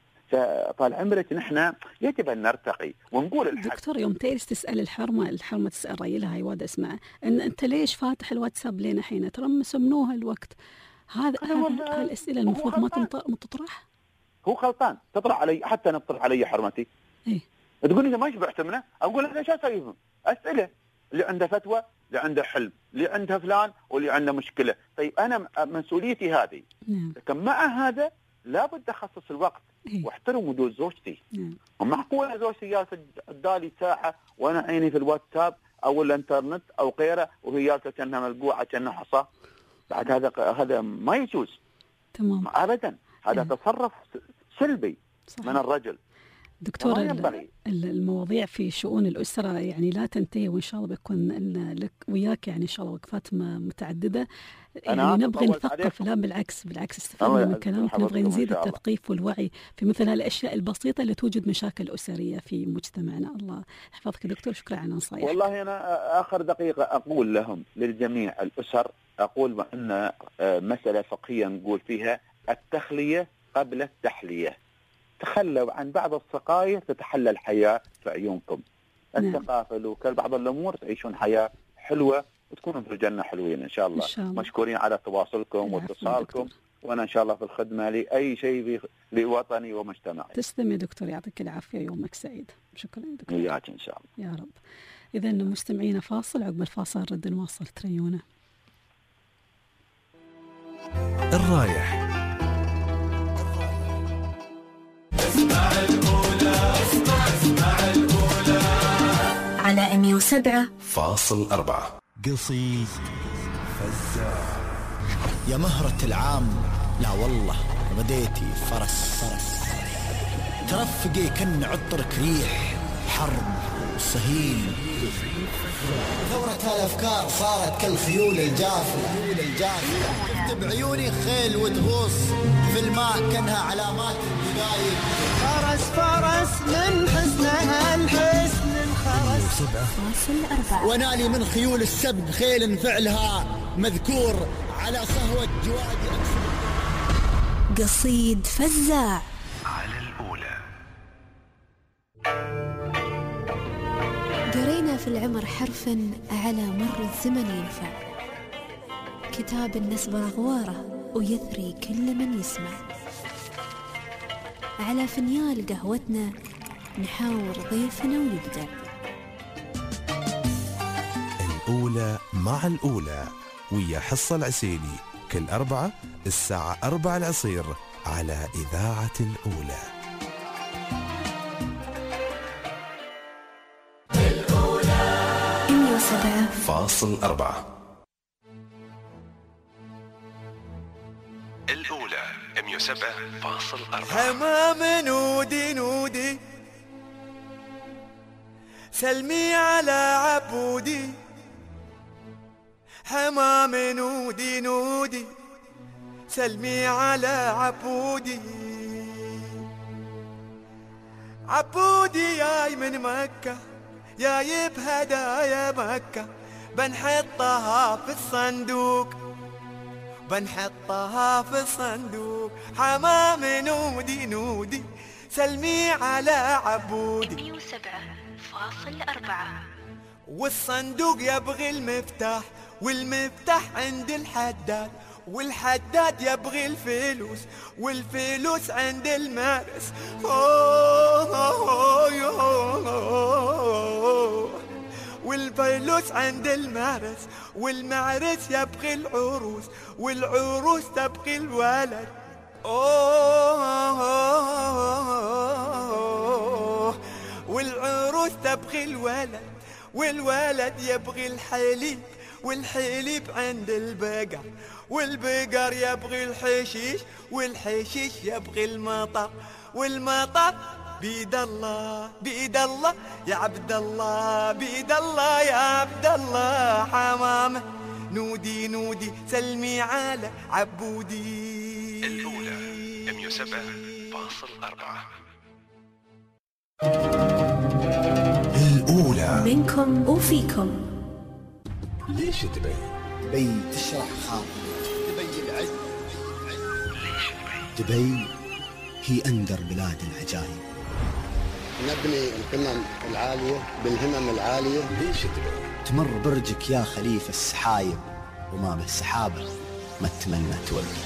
فطال عمرك نحن يجب ان نرتقي ونقول الحق. دكتور يوم تجلس تسال الحرمه، الحرمه تسال ريلها هاي واد اسمع ان انت ليش فاتح الواتساب لنا حين ترى مسمنوها الوقت هذا. هذه الاسئله المفروض ما تطرح. هو غلطان تطرح علي، حتى نطرح علي حرمتي. ايه تقول لي ما شبعت منه، اقول انا شو اسويهم؟ اسئله، اللي عنده فتوى، اللي عنده حلم، اللي عنده فلان، واللي عنده مشكله. طيب انا مسؤوليتي هذه. نعم. لكن مع هذا لابد اخصص الوقت. إيه؟ واحترم وجود زوجتي. نعم. ومعقوله زوجتي جالسه تدالي ساعه وانا عيني في الواتساب او الانترنت او غيره، وهي جالسه كانها ملقوعه كانها حصى. بعد هذا هذا ما يجوز. تمام. ابدا، هذا إيه؟ تصرف سلبي صحيح. من الرجل. دكتور المواضيع في شؤون الأسرة يعني لا تنتهي، وإن شاء الله بيكون لك وياك يعني إن شاء الله وقفات متعددة. يعني نبغي نثقف، لا بالعكس بالعكس استفدنا من كلامك، نبغي نزيد التثقيف والوعي في مثل هالأشياء البسيطة اللي توجد مشاكل أسرية في مجتمعنا. الله يحفظك دكتور، شكرا على نصايحك. والله أنا آخر دقيقة أقول لهم للجميع الأسر، أقول بأن مسألة فقهية نقول فيها التخلية قبل التحلية. تخلوا عن بعض السقاية تتحلى الحياة في عيونكم. التقافلوا كبعض الأمور تعيشون حياة حلوة وتكونوا في الجنة حلوين إن شاء الله. إن شاء الله. مشكورين على تواصلكم واتصالكم، وأنا إن شاء الله في الخدمة لأي شيء لوطني ومجتمعي. تسلم يا دكتور، يعطيك العافية، يومك سعيد. شكرا يا دكتور. وياك إن شاء الله. يا رب. إذا مستمعينا فاصل، عقب الفاصل رد نواصل تريونا. الرايح اسمع الأولى، اسمع اسمع الأولى على مية وسبعة فاصل أربعة. قصيد فزاع. يا مهرة العام، لا والله غديتي فرس فرس، ترفقي كن عطرك ريح حرب وصهيل. ثورة الأفكار صارت كالخيول الجافية، شفت بعيوني خيل وتغوص في الماء كأنها علامات البداية. فرس فرس من حسنها الحسن الخرس. فاصل أربعة. ونالي من خيول السبق خيل فعلها مذكور على صهوة جوادي. قصيد فزاع على الأولى. قرينا في العمر حرفا على مر الزمن ينفع، كتاب النسب رغواره ويثري كل من يسمع. على فنيال قهوتنا نحاور ضيفنا ويبدع. الأولى مع الأولى ويا حصة العسيلي كل أربعة الساعة أربعة العصير على إذاعة الأولى. فاصل أربعة. الأولى مية وسبعة فاصل أربعة. حمام نودي نودي سلمي على عبودي، حمام نودي نودي سلمي على عبودي، عبودي جاي من مكة جايب هدايا مكة، بنحطها في الصندوق بنحطها في الصندوق، حمام نودي نودي سلمي على عبودي. مية وسبعة فاصل أربعة. والصندوق يبغي المفتاح، والمفتاح عند الحداد، والحداد يبغي الفلوس، والفلوس عند المارس. أوه أوه أوه والفلوس عند المارس، والمعرس يبغي العروس، والعروس تبغي الولد. أوه والعروس تبغي الولد، والولد يبغي الحليب، والحليب عند البقر، والبقر يبغي الحشيش، والحشيش يبغي المطر، والمطر بيد الله بيد الله يا عبد الله، بيد الله يا عبد الله، حمامة نودي نودي سلمي على عبودي. الأولى مية وسبعة فاصل أربعة. الأولى منكم وفيكم. ليش دبي؟ دبي تشرح خاطر، دبي العز. ليش دبي؟ دبي هي أندر بلاد العجائب. نبني القمم العالية بالهمم العالية. ليش دبي؟ تمر برجك يا خليفة السحايب، وما بالسحابة ما تتمنى تولي.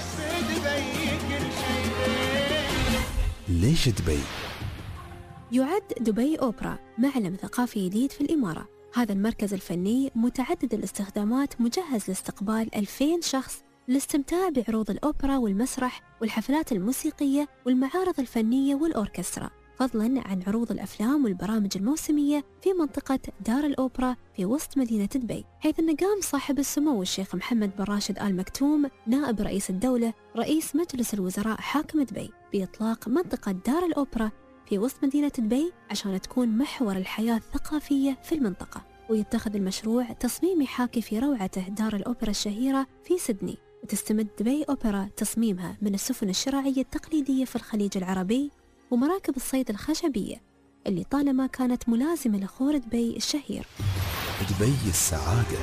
ليش دبي؟ يعد دبي أوبرا معلم ثقافي جديد في الإمارة. هذا المركز الفني متعدد الاستخدامات مجهز لاستقبال ألفين شخص للاستمتاع بعروض الأوبرا والمسرح والحفلات الموسيقية والمعارض الفنية والأوركسترا، فضلاً عن عروض الأفلام والبرامج الموسمية في منطقة دار الأوبرا في وسط مدينة دبي، حيث أن قام صاحب السمو الشيخ محمد بن راشد آل مكتوم نائب رئيس الدولة رئيس مجلس الوزراء حاكم دبي بإطلاق منطقة دار الأوبرا في وسط مدينة دبي عشان تكون محور الحياة الثقافية في المنطقة. ويتخذ المشروع تصميم يحاكي في روعته دار الأوبرا الشهيرة في سيدني، وتستمد دبي أوبرا تصميمها من السفن الشراعية التقليدية في الخليج العربي ومراكب الصيد الخشبية اللي طالما كانت ملازمة لخور دبي الشهير. دبي السعادة.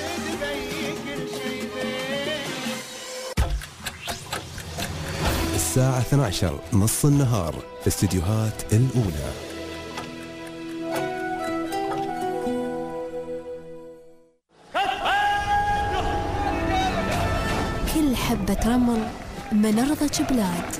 الساعة اثنتي عشرة نص النهار في استديوهات الأولى. كل حبة رمل من أرض بلاد.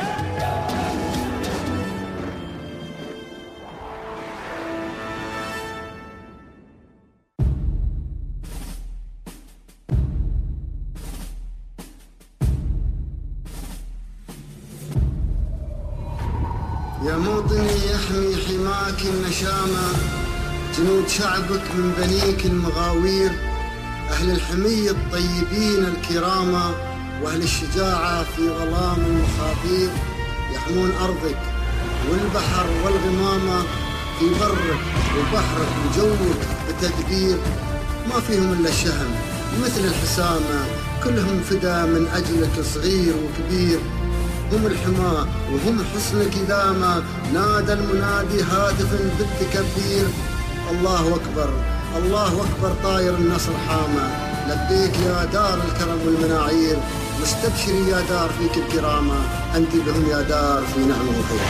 يا موطني يحمي حماك النشامة، جنود شعبك من بنيك المغاوير، أهل الحمية الطيبين الكرامة، وأهل الشجاعة في ظلام المخابير، يحمون أرضك والبحر والغمامة، في برك وبحرك وجوك بتدبير، ما فيهم إلا الشهم مثل الحسامة، كلهم فدا من أجلك صغير وكبير، هم الحماة وهم حصنك إذا ما نادى المنادي هاتف بالتكبير. الله أكبر الله أكبر طاير النصر حامة، لبيك يا دار الكرم والمناعير، واستبشري يا دار فيك الكرامة، أنت بهم يا دار في نعمة وخير.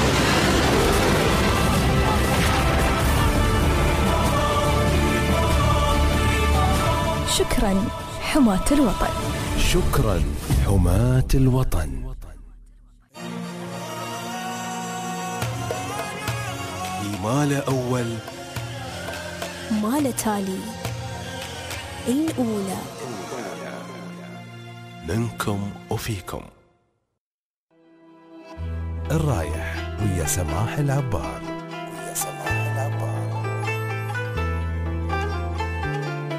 شكرا حماة الوطن. شكرا حماة الوطن. مال أول مال تالي. الأولى منكم وفيكم. الرايح ويا سماح العبار. ويا سماح العبار.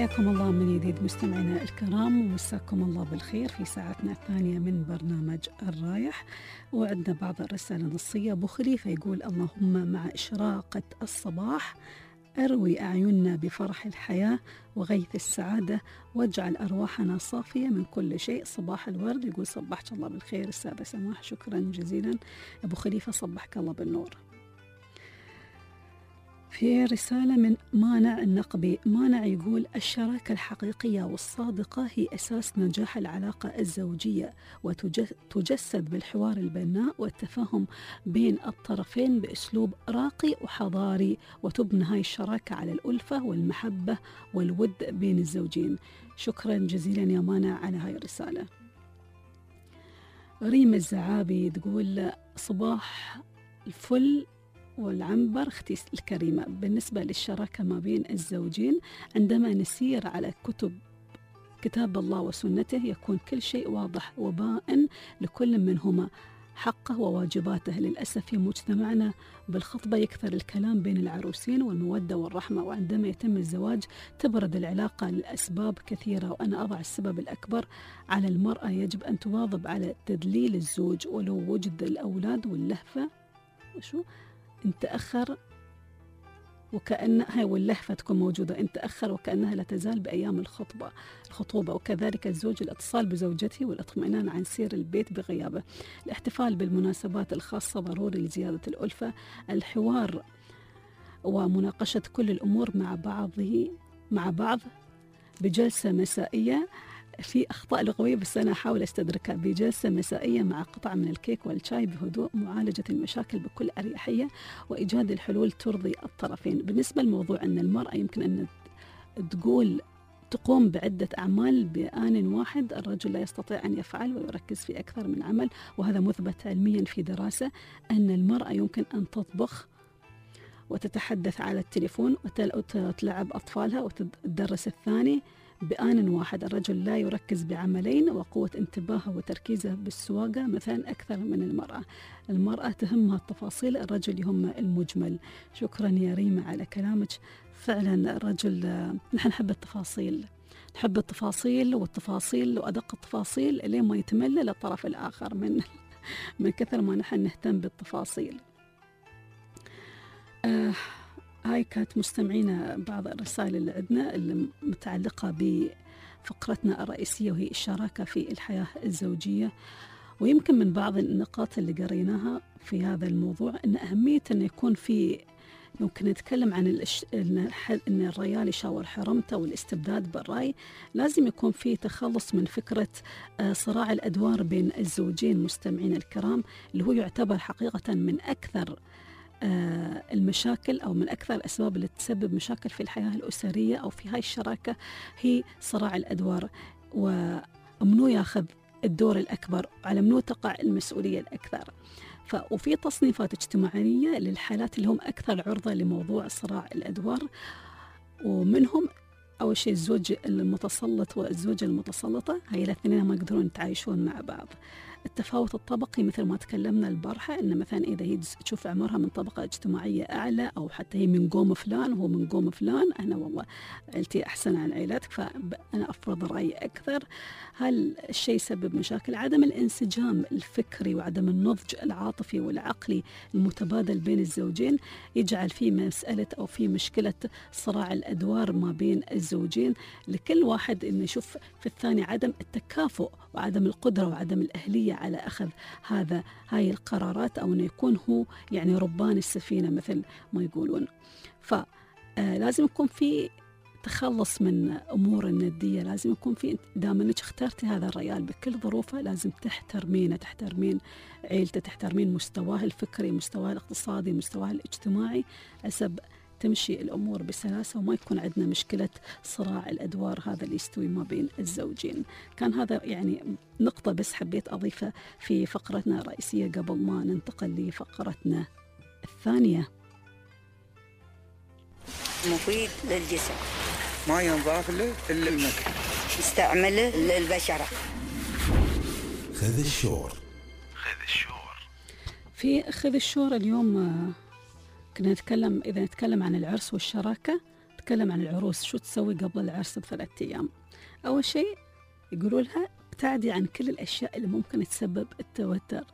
حياكم الله من جديد مستمعينا الكرام، ومساكم الله بالخير في ساعتنا الثانية من برنامج الرايح. وعندنا بعض الرسائل النصية. أبو خليفة يقول: اللهم مع إشراقة الصباح أروي أعيننا بفرح الحياة وغيث السعادة، واجعل أرواحنا صافية من كل شيء. صباح الورد. يقول: صبحك الله بالخير أستاذة سماح. شكرا جزيلا أبو خليفة، صبحك الله بالنور. في رسالة من مانع النقبي. مانع يقول: الشراكة الحقيقية والصادقة هي أساس نجاح العلاقة الزوجية، وتجسد بالحوار البناء والتفاهم بين الطرفين بأسلوب راقي وحضاري، وتبنى هاي الشراكة على الألفة والمحبة والود بين الزوجين. شكرا جزيلا يا مانع على هاي الرسالة. ريم الزعابي تقول: صباح الفل والعنبر اختي الكريمة. بالنسبة للشراكة ما بين الزوجين، عندما نسير على كتب كتاب الله وسنته يكون كل شيء واضح وبائن لكل منهما حقه وواجباته. للأسف في مجتمعنا بالخطبة يكثر الكلام بين العروسين والمودة والرحمة، وعندما يتم الزواج تبرد العلاقة لأسباب كثيرة، وأنا أضع السبب الأكبر على المرأة. يجب أن تواظب على تدليل الزوج ولو وجد الأولاد واللهفة وشو إن تأخر وكأنها واللهفة تكون موجودة إن تأخر وكأنها لا تزال بأيام الخطبة الخطوبة. وكذلك الزوج الاتصال بزوجته والاطمئنان عن سير البيت بغيابه. الاحتفال بالمناسبات الخاصة ضروري لزيادة الألفة. الحوار ومناقشة كل الأمور مع بعضه مع بعض بجلسة مسائية. في أخطاء لغوية بس أنا أحاول أستدركها. بجلسة مسائية مع قطع من الكيك والشاي بهدوء، معالجة المشاكل بكل أريحية وإيجاد الحلول ترضي الطرفين. بالنسبة للموضوع أن المرأة يمكن أن تقول تقوم بعدة أعمال بآن واحد، الرجل لا يستطيع أن يفعل ويركز في أكثر من عمل، وهذا مثبت علميا في دراسة أن المرأة يمكن أن تطبخ وتتحدث على التليفون وتلعب أطفالها وتدرس الثاني بآن واحد. الرجل لا يركز بعملين، وقوة انتباهه وتركيزه بالسواقة مثلا أكثر من المرأة. المرأة تهمها التفاصيل، الرجل يهم المجمل. شكرا يا ريمة على كلامك. فعلا الرجل نحن نحب التفاصيل نحب التفاصيل والتفاصيل وأدق التفاصيل لين ما يتملل الطرف الآخر من من كثر ما نحن نهتم بالتفاصيل. آه هاي كانت مستمعينا بعض الرسائل اللي عندنا اللي متعلقة بفقرتنا الرئيسية، وهي الشراكة في الحياة الزوجية. ويمكن من بعض النقاط اللي قريناها في هذا الموضوع أن أهمية أن يكون في ممكن نتكلم عن الش... إن الرجال يشاور حرمته والاستبداد بالرأي. لازم يكون في تخلص من فكرة صراع الأدوار بين الزوجين مستمعين الكرام، اللي هو يعتبر حقيقة من أكثر المشاكل أو من أكثر الأسباب اللي تسبب مشاكل في الحياة الأسرية أو في هاي الشراكة، هي صراع الأدوار، ومنو ياخذ الدور الأكبر على منو تقع المسؤولية الأكثر. ف وفي تصنيفات اجتماعية للحالات اللي هم أكثر عرضة لموضوع صراع الأدوار، ومنهم أول شيء الزوج المتسلط والزوجة المتسلطة. هاي الاثنين ما يقدرون يتعايشون مع بعض. التفاوت الطبقي مثل ما تكلمنا البارحة، إن مثلا إذا هي تشوف عمرها من طبقة اجتماعية أعلى، أو حتى هي من قوم فلان وهو من قوم فلان، أنا والله عيلتي أحسن عن عيلتك فأنا أفرض رأيي أكثر. هل الشيء يسبب مشاكل؟ عدم الانسجام الفكري وعدم النضج العاطفي والعقلي المتبادل بين الزوجين يجعل في مسألة أو في مشكلة صراع الأدوار ما بين الزوجين، لكل واحد إنه يشوف في الثاني عدم التكافؤ وعدم القدرة وعدم الأهلية على أخذ هذا هاي القرارات، أو أنه يكون هو يعني ربان السفينة مثل ما يقولون. فلازم يكون في تخلص من أمور الندية. لازم يكون في دام أنك اخترتي هذا الرجال بكل ظروفه لازم تحترمينه، تحترمين عيلته، تحترمين مستواه الفكري، مستواه الاقتصادي، مستواه الاجتماعي، حسب تمشي الأمور بسلاسة وما يكون عندنا مشكلة صراع الأدوار هذا اللي يستوي ما بين الزوجين. كان هذا يعني نقطة بس حبيت أضيفها في فقرتنا الرئيسية قبل ما ننتقل لفقرتنا الثانية. مفيد للجسم، ما ينضاف إلا المكر، يستعمله للبشرة. خذ الشور. خذ الشور. في خذ الشور اليوم كنا نتكلم، إذا نتكلم عن العرس والشراكة تتكلم عن العروس شو تسوي قبل العرس بثلاثة أيام. أول شيء يقولوا لها ابتعدي عن كل الأشياء اللي ممكن تسبب التوتر.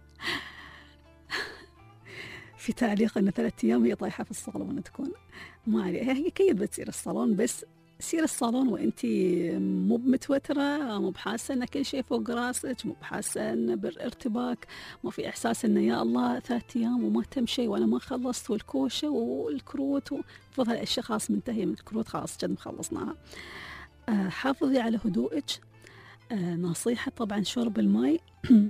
في تعليق أن ثلاثة أيام هي طايحة في الصالون تكون ما عليها، هي كيد بتصير الصالون، بس سير الصالون وانت مو متوترة، مو بحاسة ان كل شيء فوق راسك، مو بحاسة ان بالارتباك، ما في احساس ان يا الله ثلاثة ايام وما تم شيء وانا ما خلصت، والكوشة والكروت وفضل الاشياء خلاص منتهية من الكروت، خلاص جد مخلصناها. آه حافظي على هدوءك. آه نصيحة طبعا شرب الماء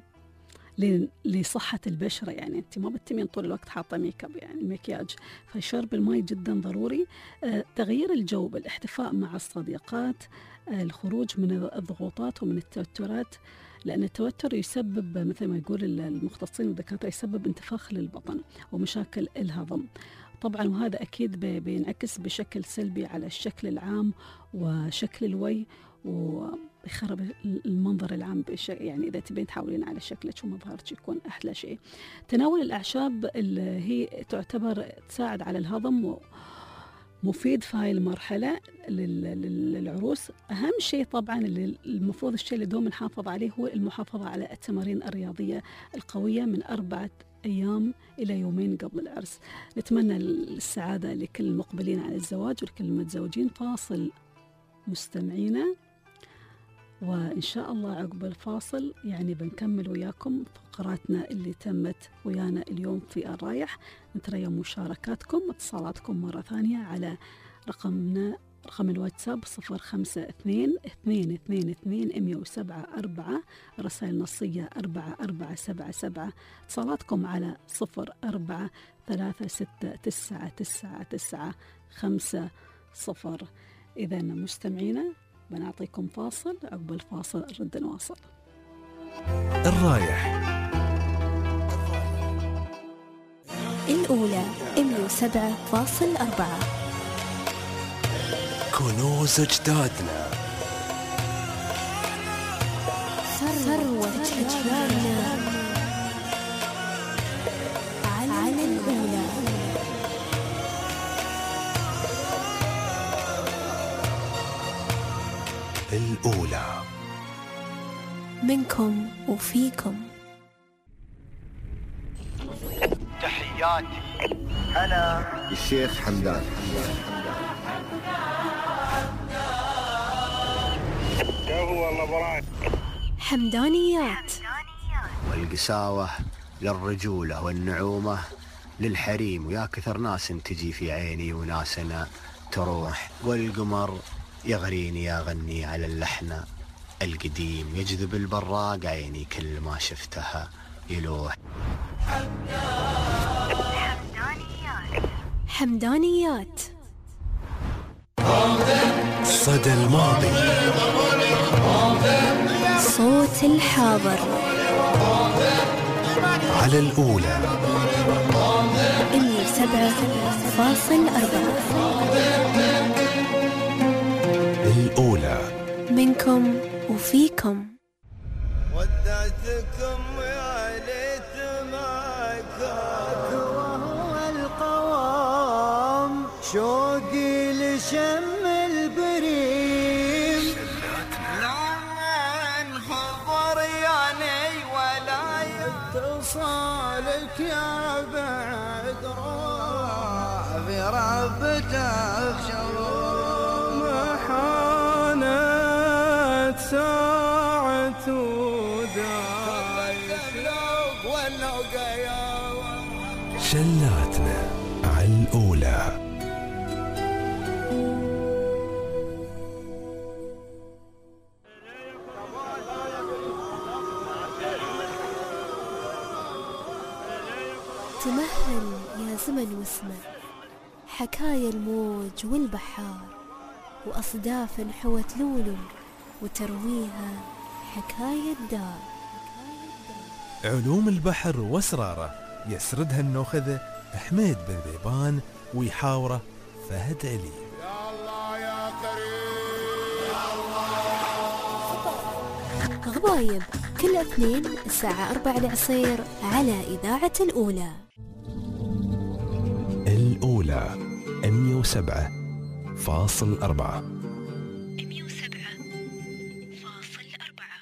لصحة البشرة، يعني أنت ما بتتمين طول الوقت حاطة ميك اب يعني المكياج، فشرب الماء جدا ضروري. آه، تغيير الجو بالاحتفاء مع الصديقات، آه، الخروج من الضغوطات ومن التوترات، لأن التوتر يسبب مثل ما يقول المختصين والدكاترة يسبب انتفاخ للبطن ومشاكل الهضم طبعا، وهذا أكيد بينعكس بشكل سلبي على الشكل العام وشكل الوجه ويخرب المنظر العام بشكل، يعني إذا تبين تحاولين على شكلك ومظهرك يكون أحلى شيء. تناول الأعشاب اللي هي تعتبر تساعد على الهضم مفيد في هاي المرحلة للعروس. أهم شيء طبعا اللي المفروض الشيء اللي دوم نحافظ عليه هو المحافظة على التمارين الرياضية القوية من أربعة أيام إلى يومين قبل العرس. نتمنى السعادة لكل المقبلين على الزواج ولكل المتزوجين. فاصل مستمعينا، وإن شاء الله عقب الفاصل يعني بنكمل وياكم فقراتنا اللي تمت ويانا اليوم في الرايح. نتريا مشاركاتكم واتصالاتكم مرة ثانية على رقمنا رقم الواتساب صفر خمسة اثنين اثنين اثنين اثنين مية وسبعة أربعة، رسائل نصية أربعة أربعة سبعة سبعة، اتصالاتكم على صفر أربعة ثلاثة ستة تسعة تسعة تسعة خمسة صفر. إذا مستمعينا بنعطيكم فاصل، عقب الفاصل نرد نواصل. الرايح الأولى مية وسبعة فاصل أربعة، كنوز أجدادنا، ثروة أجيالنا، على الأولى. الأولى منكم وفيكم. تحياتي أنا الشيخ حمدان. حمدانيات. والقساوة للرجولة والنعومة للحريم، ويا كثر ناس تجي في عيني وناسنا تروح، والقمر يغريني يا غني على اللحن القديم، يجذب البراق عيني كل ما شفتها يلوح. حمدانيات. صدى الماضي، صوت الحاضر، على الأولى مية وسبعة فاصل أربعة. الأولى منكم وفيكم. ودعتكم يا ليت ما كان وهو القوام، شوقي لشم البريم، لمن حضر ياني ولا يتصالك يا بعد روح في ربتك شوق محانت ساعة ودايش شلاتنا على الأولى. تمهل يا زمن واسمع حكايا الموج والبحار، وأصداف حوت لولو وترويها حكاية دار. علوم البحر واسراره يسردها النوخذة حميد بن ذيبان، ويحاوره فهد علي. يا الله يا كريم يا الله. غضايب كل اثنين الساعة أربعة العصير على إذاعة الأولى. الأولى مية وسبعة فاصل أربعة. مية وسبعة فاصل أربعة.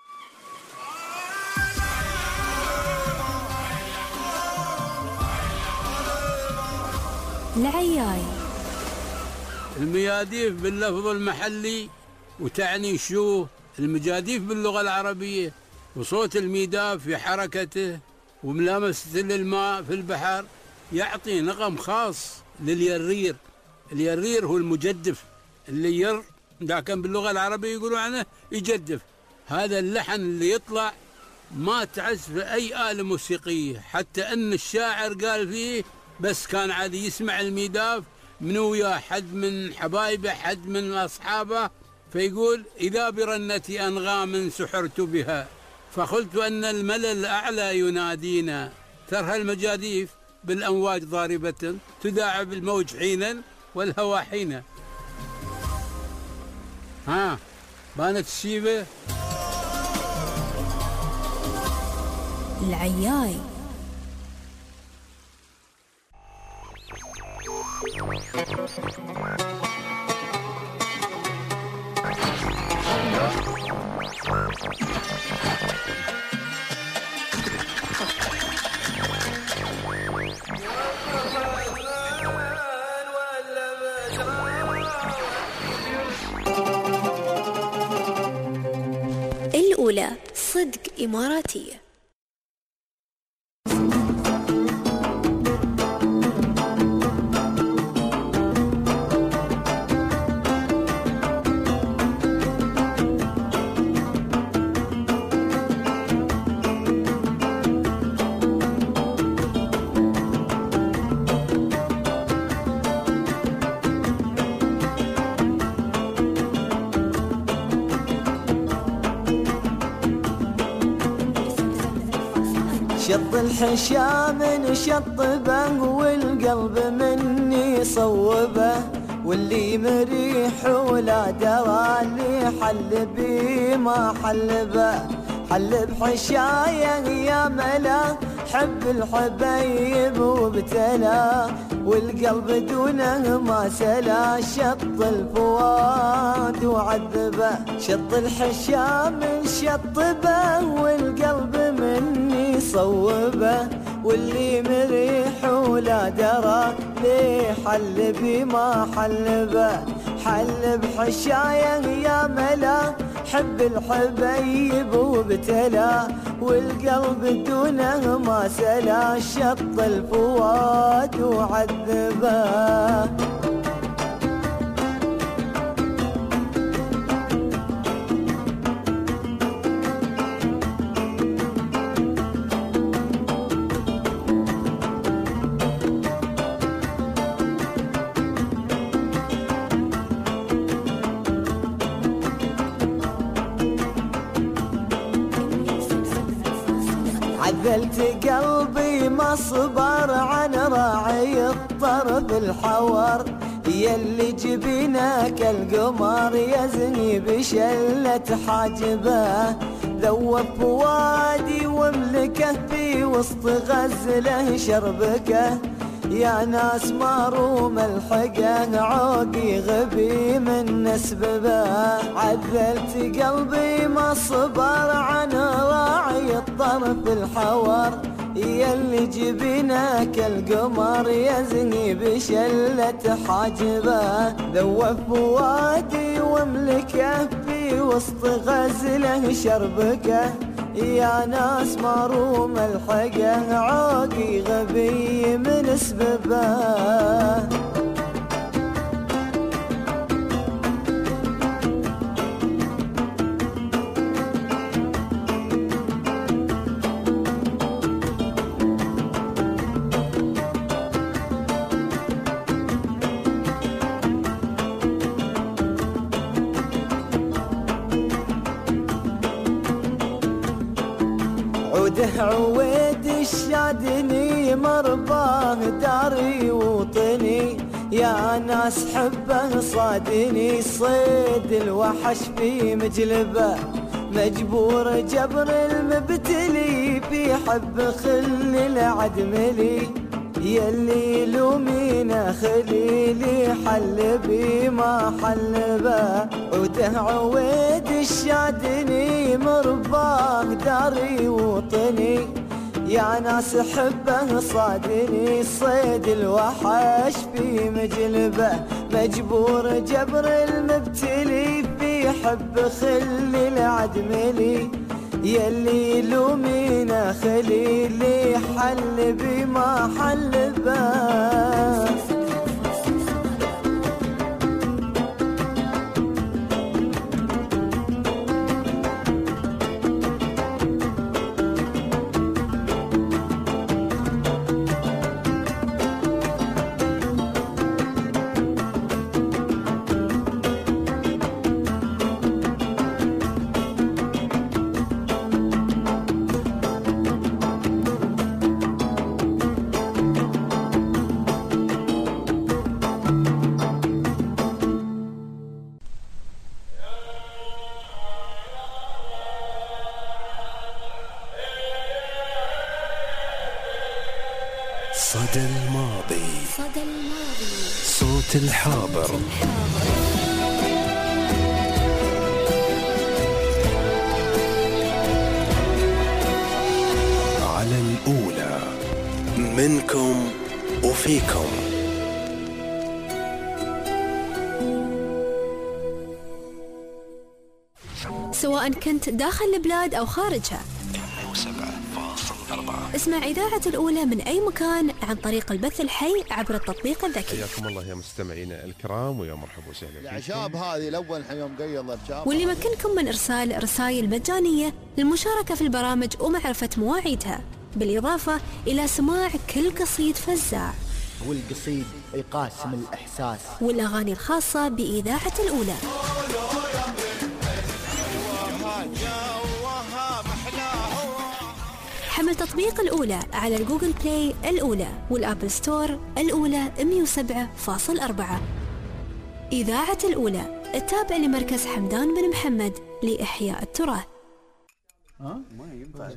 العياي. المياديف باللفظ المحلي وتعني شو؟ المجاديف باللغة العربية وصوت الميداف في حركته وملامسة للماء في البحر يعطي نغم خاص لليرير. اليرير هو المجدف اللي ير، لكن باللغة العربية يقولوا عنه يجدف. هذا اللحن اللي يطلع ما تعزف أي آلة موسيقية، حتى أن الشاعر قال فيه بس كان عادي يسمع الميداف من وياه حد من حبايبه حد من أصحابه، فيقول إذا برنتي أنغام سحرت بها فقلت أن الملل الأعلى ينادينا. ترى المجاديف بالأمواج ضاربة تداعب الموج حينا والهوى حينا. ها بانت الشيبة. العياي. الأولى صدق إماراتية. شط الحشام نشطبه والقلب مني صوبه، واللي مريح ولا درى اللي حل بي ما حل به. حل بحشايه يا ملا حب الحبايب وابتلى، والقلب دونه ما سلا شط الفؤاد وعذبه. شط الحشام نشطبه والقلب مني صوبه، واللي مريح ولا درى ليه حل بي ما حل به. حل بحشايه يا ملا حب الحبايب وابتلى، والقلب دونه ما سلا شط الفؤاد وعذبه. عذلت قلبي ما صبر عن راعي الطرف الحور، يلي جبينك القمر يزني بشلة حاجبه. ذوب فؤادي واملكه في وسط غزله شربكه، يا ناس ماروم الحقه عوقي غبي من نسببه. عذلت قلبي ما صبر عن راعي الطرف الحور، يلي جبينك القمر يزني بشلة حاجبه. ذوب فؤادي واملكه في وسط غزله شربكه، يا ناس ماروم الحقه عوقي غبي من سببه. عويد الشادني مرباه داري وطني، يا ناس حبه صادني صيد الوحش في مجلبه. مجبور جبر المبتلي في حب خل العدملي، يلي لومينا خليلي حل بي ما حل به وتعود الشادني مرباك داري وطني يا ناس حبه صادني صيد الوحش في مجلبه مجبور جبر المبتلي في حب خلي العدملي يلي لومينا خليلي حل بما حل به صدى الماضي صدى الماضي صوت الحاضر على الأولى منكم وفيكم. سواء كنت داخل البلاد أو خارجها مئة وسبعة فاصلة أربعة اسمع إذاعة الأولى من أي مكان عن طريق البث الحي عبر التطبيق الذكي. حياكم الله يا مستمعينا الكرام ويا مرحبا وسهلا فيكم. الأعشاب هذه الأول يوم قيض الأعشاب واللي يمكنكم من إرسال رسائل مجانية للمشاركة في البرامج ومعرفة مواعيدها، بالإضافة إلى سماع كل قصيد فزاع والقصيد يقاسم الإحساس والأغاني الخاصة بإذاعة الأولى. حمل تطبيق الأولى على الجوجل بلاي الأولى والأبل ستور الأولى مئة وسبعة فاصلة أربعة. إذاعة الأولى التابع لمركز حمدان بن محمد لإحياء التراث. ها؟ ما ينفع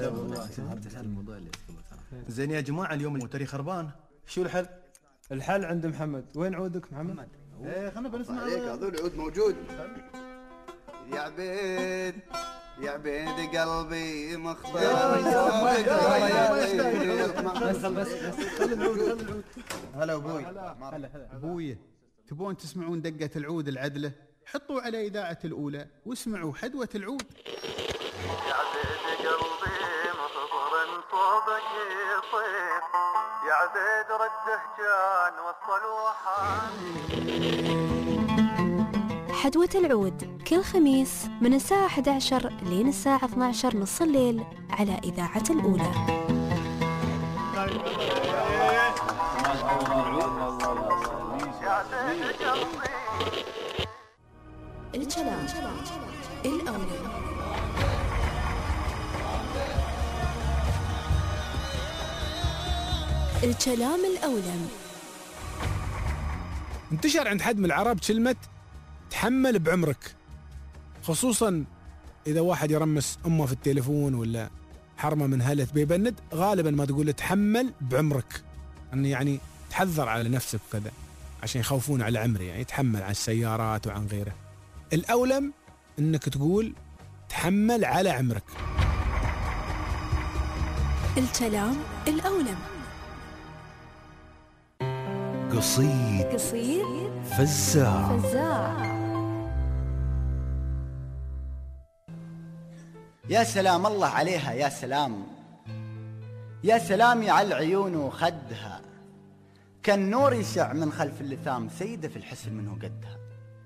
زين يا جماعة اليوم الموتري خربان، شو الحل؟ الحل عند محمد. وين عودك محمد؟ ايه خلنا بنسمع عليك هذول العود موجود. يا عبيد يا عبيد قلبي مخبر بس بس خلي العود خلي العود. هلا ابوي. ابوي تبون تسمعون دقة العود العدلة؟ حطوا على إذاعة الأولى واسمعوا حدوة العود. يا عبيد قلبي مخبر صوبك يصير يا عبيد رده كان وصل وحان. حدوة العود كل خميس من الساعة أحد عشر لين الساعة اثنا عشر نص الليل على إذاعة الأولى. الكلام الأولى. الكلام الأولى. انتشر عند حد من العرب كلمة تحمل بعمرك، خصوصا إذا واحد يرمس أمه في التليفون ولا حرمة من هلة بيبند، غالبا ما تقول تحمل بعمرك، أن يعني تحذر على نفسك كذا عشان يخوفون على عمري، يعني تحمل عن السيارات وعن غيره. الأولم أنك تقول تحمل على عمرك. الكلام الأولم. قصيد قصيد فزاع فزاع. يا سلام الله عليها، يا سلام يا سلامي على العيون وخدها، كالنور يشع من خلف اللثام، سيدة في الحسن منه قدها.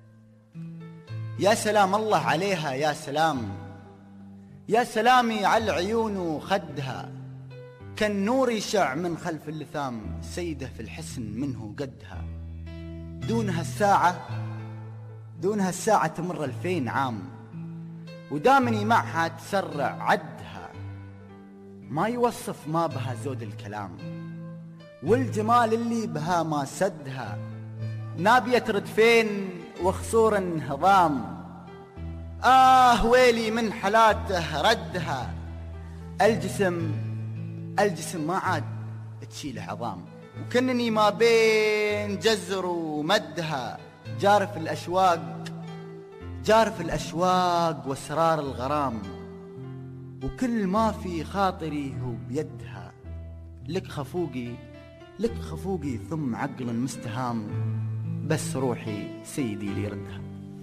يا سلام الله عليها، يا سلام يا سلامي على العيون وخدها، كالنور يشع من خلف اللثام، سيدة في الحسن منه قدها. دونها الساعة دونها الساعة تمر ألفين عام، ودامني معها تسرع عدها. ما يوصف ما بها زود الكلام، والجمال اللي بها ما سدها. نابية ردفين وخصور انهضام، آه ويلي من حلاته ردها. الجسم الجسم ما عاد تشيله عظام، وكنني ما بين جزر ومدها جارف الأشواق، جارف الأشواق وأسرار الغرام، وكل ما في خاطري هو بيدها. لك خفوقي لك خفوقي ثم عقل مستهام، بس روحي سيدي لي ردها.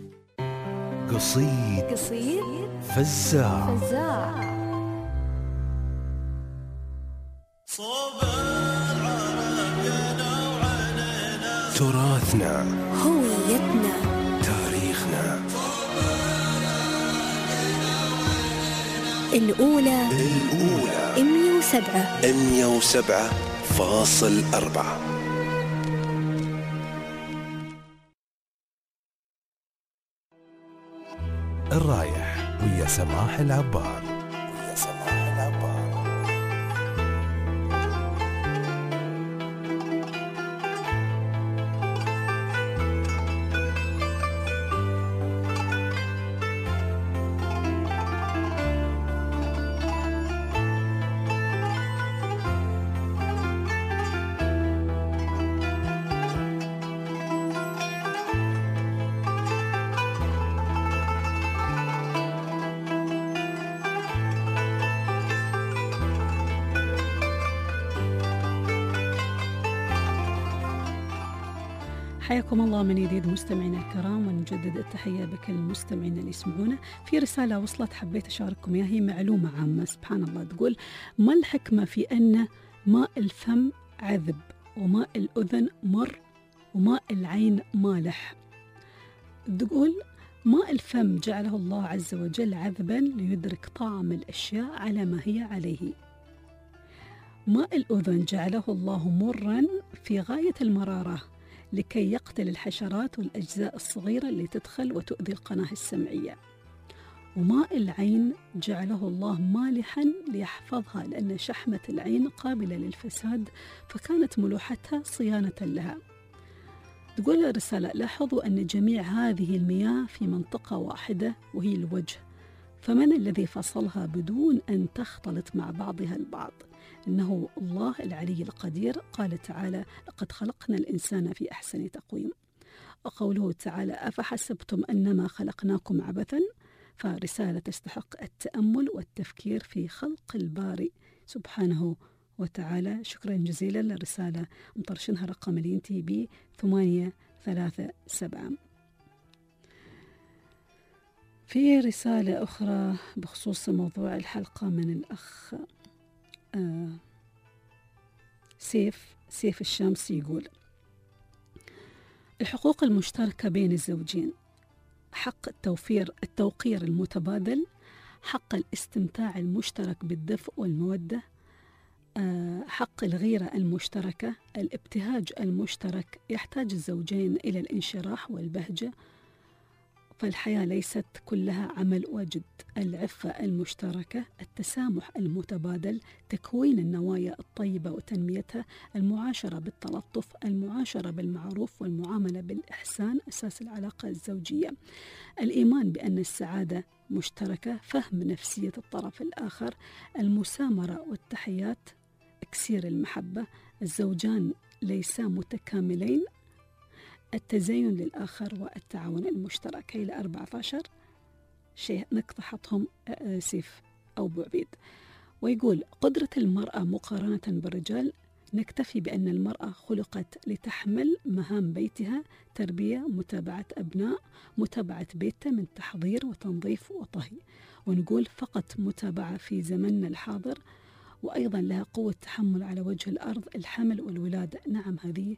قصيد قصيد فزاع فزاع تراثنا، هويتنا، تاريخنا. الأولى الأولى مية وسبعة مية وسبعة فاصل أربعة. الرايح ويا سماح العبار. ويا سماح العبار. حياكم الله من جديد مستمعينا الكرام، ونجدد التحية بكل المستمعين اللي يسمعونا. في رسالة وصلت حبيت أشارككم إياها، هي معلومة عامة سبحان الله، تقول: ما الحكمة في أن ماء الفم عذب وماء الأذن مر وماء العين مالح؟ تقول ماء الفم جعله الله عز وجل عذبا ليدرك طعم الأشياء على ما هي عليه. ماء الأذن جعله الله مرا في غاية المرارة لكي يقتل الحشرات والأجزاء الصغيرة اللي تدخل وتؤذي القناة السمعية. وماء العين جعله الله مالحا ليحفظها، لأن شحمة العين قابلة للفساد، فكانت ملوحتها صيانة لها. تقول الرسالة: لاحظوا أن جميع هذه المياه في منطقة واحدة وهي الوجه، فمن الذي فصلها بدون أن تختلط مع بعضها البعض؟ إنه الله العلي القدير. قال تعالى: لقد خلقنا الإنسان في أحسن تقويم. وقوله تعالى: أفحسبتم أنما خلقناكم عبثا. فرسالة تستحق التأمل والتفكير في خلق البارئ سبحانه وتعالى. شكرا جزيلا للرسالة، مطرشنها رقم اللي ينتهي ب ثمانية ثلاثة سبعة. في رسالة أخرى بخصوص موضوع الحلقة من الأخ آه سيف سيف الشمس، يقول: الحقوق المشتركة بين الزوجين، حق التوفير التوقير المتبادل، حق الاستمتاع المشترك بالدفء والمودة، آه حق الغيرة المشتركة، الابتهاج المشترك. يحتاج الزوجين إلى الانشراح والبهجة، فالحياة ليست كلها عمل وجد. العفة المشتركة، التسامح المتبادل، تكوين النوايا الطيبة وتنميتها، المعاشرة بالتلطف، المعاشرة بالمعروف والمعاملة بالإحسان، أساس العلاقة الزوجية. الإيمان بأن السعادة مشتركة، فهم نفسية الطرف الآخر، المسامرة والتحيات، إكسير المحبة. الزوجان ليسا متكاملين، التزين للآخر والتعاون المشترك. إلى أربعة عشر شيء نقطة حطهم سيف أو بعبيد. ويقول: قدرة المرأة مقارنة بالرجال، نكتفي بأن المرأة خلقت لتحمل مهام بيتها، تربية، متابعة أبناء، متابعة بيتها من تحضير وتنظيف وطهي. ونقول فقط متابعة في زمننا الحاضر. وأيضا لها قوة تحمل على وجه الأرض، الحمل والولادة. نعم، هذه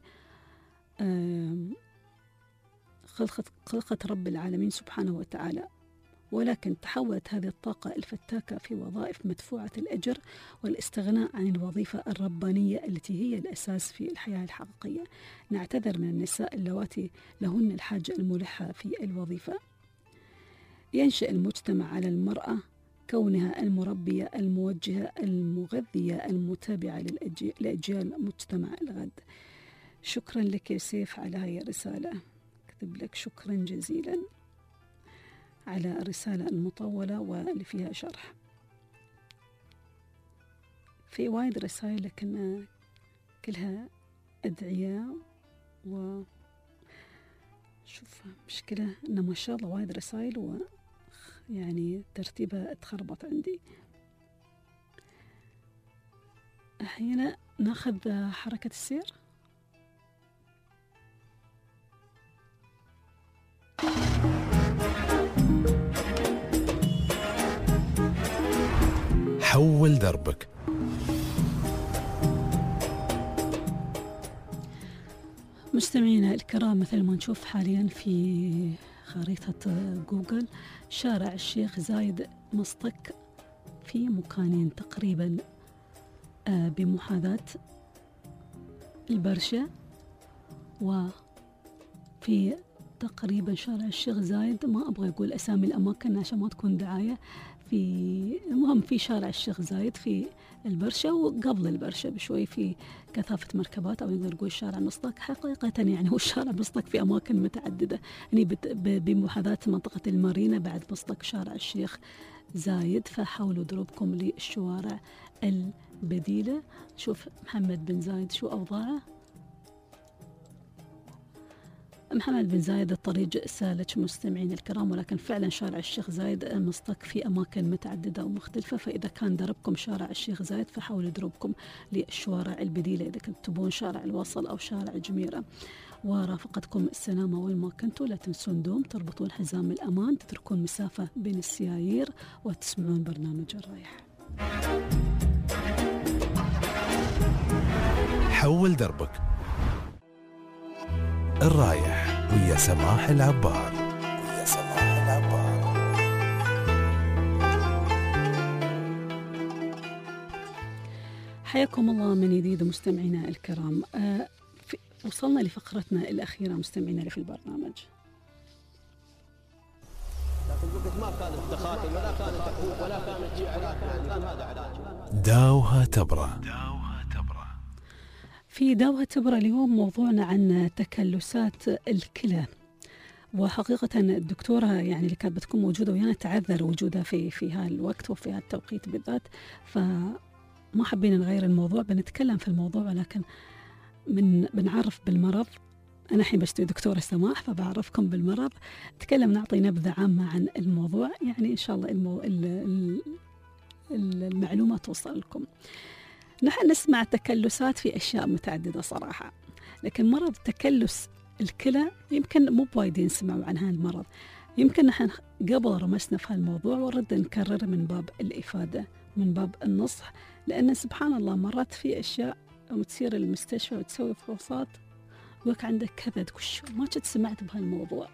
خلقت خلقت رب العالمين سبحانه وتعالى، ولكن تحولت هذه الطاقة الفتاكة في وظائف مدفوعة الأجر والاستغناء عن الوظيفة الربانية التي هي الأساس في الحياة الحقيقية. نعتذر من النساء اللواتي لهن الحاجة الملحة في الوظيفة. ينشأ المجتمع على المرأة كونها المربية، الموجهة، المغذية، المتابعة لأجيال مجتمع الغد. شكرا لك يا سيف على هاي الرسالة، أكتب لك شكرا جزيلا على الرسالة المطولة واللي فيها شرح. في وايد رسائل لكن كلها أدعية. و شوف مشكلة إنه ما شاء الله وايد رسائل و يعني ترتيبها تخربط عندي. أحيانا ناخذ حركة السير. حول دربك. مستمعينا الكرام، مثل ما نشوف حاليا في خريطة جوجل، شارع الشيخ زايد مصطك في مكانين تقريبا بمحاذاة البرشة، وفي تقريبا شارع الشيخ زايد، ما أبغى أقول أسامي الأماكن عشان ما تكون دعاية، في المهم في شارع الشيخ زايد في البرشة، وقبل البرشة بشوي في كثافة مركبات، أو نقدر نقول شارع مصطك. حقيقة يعني هو شارع مصطك في أماكن متعددة، يعني بمحاذاة منطقة المارينا بعد مصطك شارع الشيخ زايد، فحاولوا دروبكم للشوارع البديلة. شوف محمد بن زايد شو أوضاعه. محمد بن زايد الطريق سالك مستمعين الكرام، ولكن فعلا شارع الشيخ زايد مصطك في أماكن متعددة ومختلفة، فإذا كان دربكم شارع الشيخ زايد فحاولوا دروبكم للشوارع البديلة إذا كنتم تبون شارع الوصل أو شارع جميرة. ورافقتكم السلامة وين ما كنتوا، لا تنسون دوم، تربطون حزام الأمان، تتركون مسافة بين السيايير، وتسمعون برنامج الرايح. حول دربك. الرايح ويا سماح العبار. ويا سماح العبار. حياكم الله من جديد مستمعينا الكرام. آه وصلنا لفقرتنا الأخيرة مستمعينا اللي في البرنامج. لكن وقت ما كانت تخاطب ولا كانت تحوب ولا كانت شيء علاج، كان هذا علاج. داوها تبرة. في داوها تبرة اليوم موضوعنا عن تكلسات الكلى، وحقيقة الدكتورة يعني اللي كانت بتكون موجودة ويانا تعذر وجودها في في هالوقت وفي هالتوقيت بالذات، فما حبينا نغير الموضوع، بنتكلم في الموضوع ولكن من بنعرف بالمرض. أنا الحين بشتري دكتورة سماح فبعرفكم بالمرض، نتكلم نعطي نبذة عامة عن الموضوع، يعني إن شاء الله المو... المعلومة توصل لكم. نحن نسمع تكلسات في أشياء متعددة صراحة، لكن مرض تكلس الكلى يمكن مو بوايدين نسمعوا عن هالمرض. يمكن نحن قبل رمسنا في هالموضوع ورد نكرر من باب الإفادة، من باب النصح، لأن سبحان الله مرات في أشياء وتصير المستشفى وتسوي فحوصات وك عندك كذا تقول ما كنت سمعت بهالموضوع،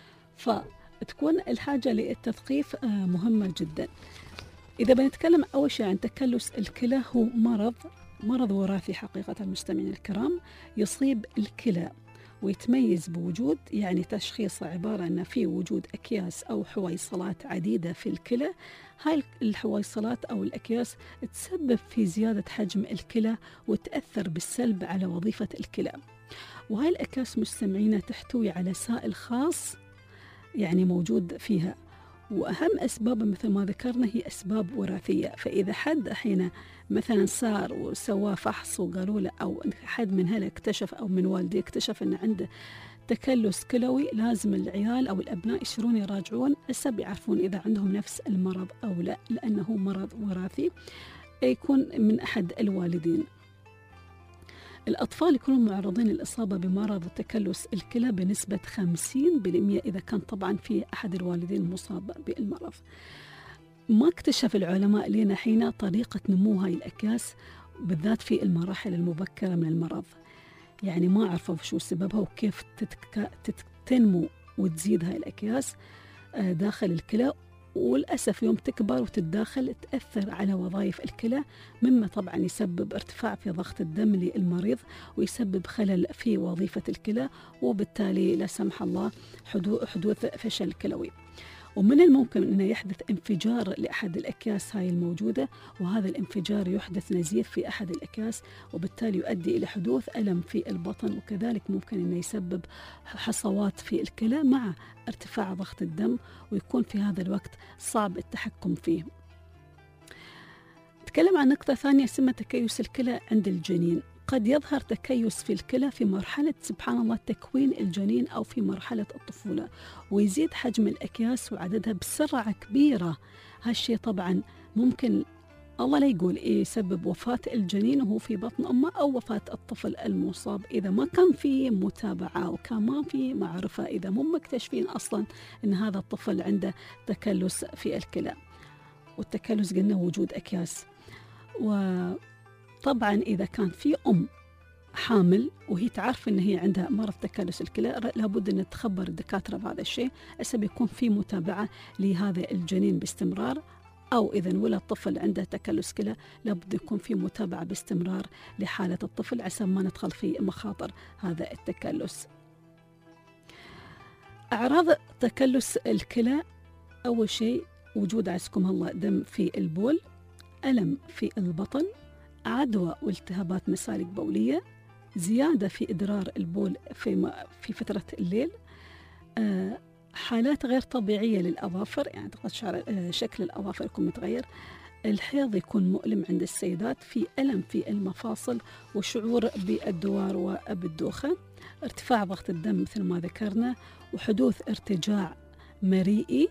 فتكون الحاجة للتثقيف مهمة جدا. إذا بنتكلم أول شيء عن تكلس الكلى، هو مرض مرض وراثي حقيقة المستمعين الكرام، يصيب الكلى ويتميز بوجود يعني تشخيص عبارة أن في وجود أكياس أو حويصلات عديدة في الكلى. هاي الحويصلات أو الأكياس تسبب في زيادة حجم الكلى وتأثر بالسلب على وظيفة الكلى. وهاي الأكياس مستمعين تحتوي على سائل خاص يعني موجود فيها، وأهم أسباب مثل ما ذكرنا هي أسباب وراثية. فإذا حد حين مثلا صار وسوى فحص وقالوا له، أو حد من هلا اكتشف أو من والديه اكتشف أن عنده تكلس كلوي، لازم العيال أو الأبناء يصيرون يراجعون حسب يعرفون إذا عندهم نفس المرض أو لا، لأنه مرض وراثي يكون من أحد الوالدين. الأطفال يكونون معرضين للإصابة بمرض تكلس الكلى بنسبة خمسين بالمئة إذا كان طبعا في أحد الوالدين مصاب بالمرض. ما اكتشف العلماء لنا حين طريقة نمو هاي الأكياس بالذات في المراحل المبكرة من المرض، يعني ما عرفوا شو سببها وكيف تتك... تنمو وتزيد هاي الأكياس داخل الكلى، وللأسف يوم تكبر وتتداخل تأثر على وظائف الكلى، مما طبعا يسبب ارتفاع في ضغط الدم للمريض ويسبب خلل في وظيفة الكلى، وبالتالي لا سمح الله حدوث فشل كلوي. ومن الممكن أنه يحدث انفجار لأحد الأكياس هاي الموجودة، وهذا الانفجار يحدث نزيف في أحد الأكياس وبالتالي يؤدي إلى حدوث ألم في البطن، وكذلك ممكن أنه يسبب حصوات في الكلى مع ارتفاع ضغط الدم، ويكون في هذا الوقت صعب التحكم فيه. نتكلم عن نقطة ثانية اسمها تكيس الكلى عند الجنين. قد يظهر تكيس في الكلى في مرحلة سبحان الله تكوين الجنين أو في مرحلة الطفولة، ويزيد حجم الأكياس وعددها بسرعة كبيرة. هالشيء طبعا ممكن الله لا يقول إيه يسبب وفاة الجنين وهو في بطن أمه أو وفاة الطفل المصاب إذا ما كان في متابعة وكان ما في معرفة، إذا مو مكتشفين أصلا أن هذا الطفل عنده تكلس في الكلى. والتكلس قلنا وجود أكياس. وطبعا إذا كان في أم حامل وهي تعرف أن هي عندها مرض تكلس الكلى لابد أن تخبر الدكاترة بهذا الشيء، أسبب يكون في متابعة لهذا الجنين باستمرار. أو إذا ولد طفل عنده تكلس كلى لابد يكون في متابعة باستمرار لحالة الطفل عشان ما ندخل في مخاطر هذا التكلس. أعراض تكلس الكلى أول شيء وجود عزكم الله دم في البول، ألم في البطن، عدوى والتهابات مسالك بولية، زيادة في إدرار البول في في فترة الليل، آه حالات غير طبيعية للأظافر، يعني شكل الأظافر يكون متغير، الحيض يكون مؤلم عند السيدات، في ألم في المفاصل وشعور بالدوار وبالدوخة، ارتفاع ضغط الدم مثل ما ذكرنا، وحدوث ارتجاع مريئي.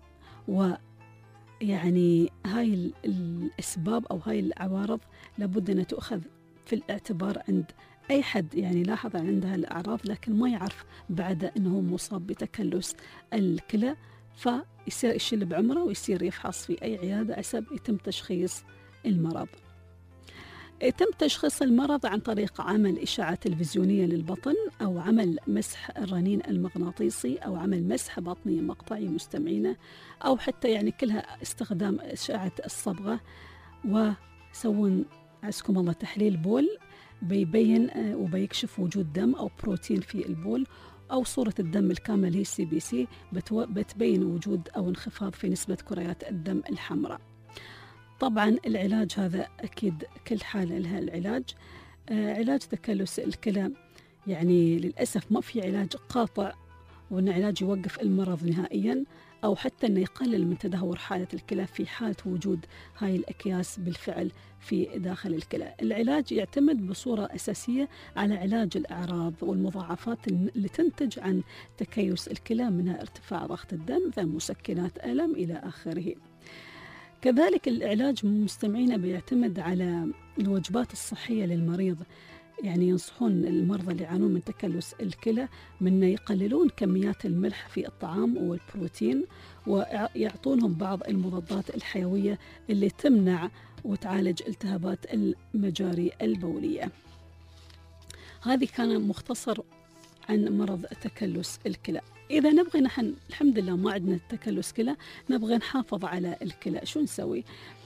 ويعني هاي الأسباب أو هاي العوارض لابد أن تؤخذ في الاعتبار عند أي حد يعني لاحظ عندها الأعراض لكن ما يعرف بعد أنه مصاب بتكلس الكلى، فيصير يشيل بعمره ويصير يفحص في أي عيادة عسب يتم تشخيص المرض. يتم تشخيص المرض عن طريق عمل إشعة تلفزيونية للبطن أو عمل مسح الرنين المغناطيسي أو عمل مسح بطني مقطعي مستمعينه، أو حتى يعني كلها استخدام إشعة الصبغة. وسوون عزكم الله تحليل بول بيبين وبيكشف وجود دم أو بروتين في البول، أو صورة الدم الكامل هي سي بي سي بتبين وجود أو انخفاض في نسبة كريات الدم الحمراء. طبعا العلاج هذا أكيد كل حالة لها العلاج. آه علاج تكلس الكلى يعني للأسف ما في علاج قاطع وأن علاج يوقف المرض نهائيا أو حتى أنه يقلل من تدهور حالة الكلى في حالة وجود هاي الأكياس بالفعل في داخل الكلى. العلاج يعتمد بصورة أساسية على علاج الأعراض والمضاعفات اللي تنتج عن تكيس الكلى، منها ارتفاع ضغط الدم، مثل مسكنات ألم إلى آخره. كذلك العلاج مستمعين بيعتمد على الوجبات الصحية للمريض، يعني ينصحون المرضى اللي يعانون من تكلس الكلى من يقللون كميات الملح في الطعام والبروتين، ويعطونهم بعض المضادات الحيوية اللي تمنع وتعالج التهابات المجاري البولية. هذه كان مختصر عن مرض تكلس الكلى. إذا نبغي نحن الحمد لله ما عندنا تكلس كلى، نبغي نحافظ على الكلى، شو نسوي؟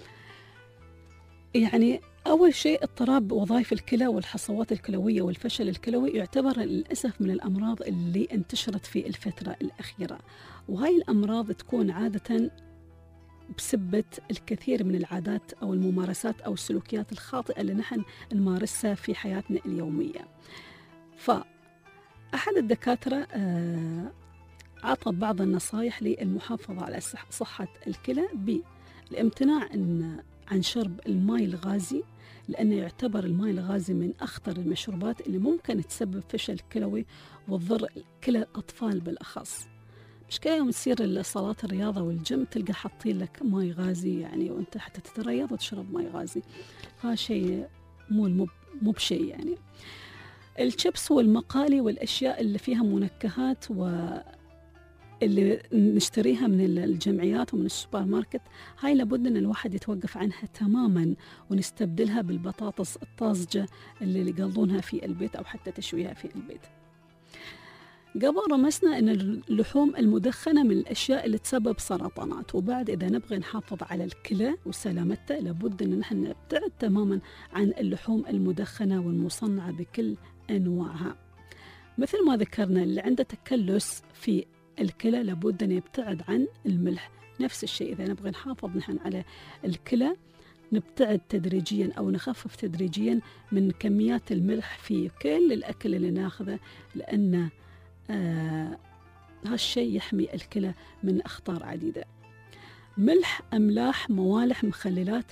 يعني أول شيء اضطراب وظائف الكلى والحصوات الكلوية والفشل الكلوي يعتبر للأسف من الأمراض اللي انتشرت في الفترة الأخيرة، وهاي الأمراض تكون عادة بسبة الكثير من العادات أو الممارسات أو السلوكيات الخاطئة اللي نحن نمارسها في حياتنا اليومية. فأحد الدكاترة عطى بعض النصائح للمحافظة على صحة الكلى بالامتناع عن شرب الماء الغازي، لأنه يعتبر الماء الغازي من أخطر المشروبات اللي ممكن تسبب فشل كلوي وتضر كلى الأطفال بالأخص. مشكلة يوم تصير صالات الرياضة والجيم تلقى حاطين لك ماء غازي، يعني وانت حتى تتريض وتشرب ماء غازي، هذا شيء مو مو بشيء. يعني الشيبس والمقالي والأشياء اللي فيها منكهات واللي نشتريها من الجمعيات ومن السوبر ماركت، هاي لابد أن الواحد يتوقف عنها تماما ونستبدلها بالبطاطس الطازجة اللي يقلونها في البيت أو حتى تشويها في البيت. قبل رمسنا أن اللحوم المدخنة من الأشياء اللي تسبب سرطانات، وبعد إذا نبغي نحافظ على الكلى وسلامتها لابد أن نحن نبتعد تماما عن اللحوم المدخنة والمصنعة بكل أنواعها. مثل ما ذكرنا اللي عنده تكلس في الكلى لابد أن يبتعد عن الملح. نفس الشيء إذا نبغي نحافظ نحن على الكلى نبتعد تدريجيا أو نخفف تدريجيا من كميات الملح في كل الأكل اللي ناخذه، لأن آه هالشيء يحمي الكلى من أخطار عديدة. ملح، أملاح، موالح، مخللات،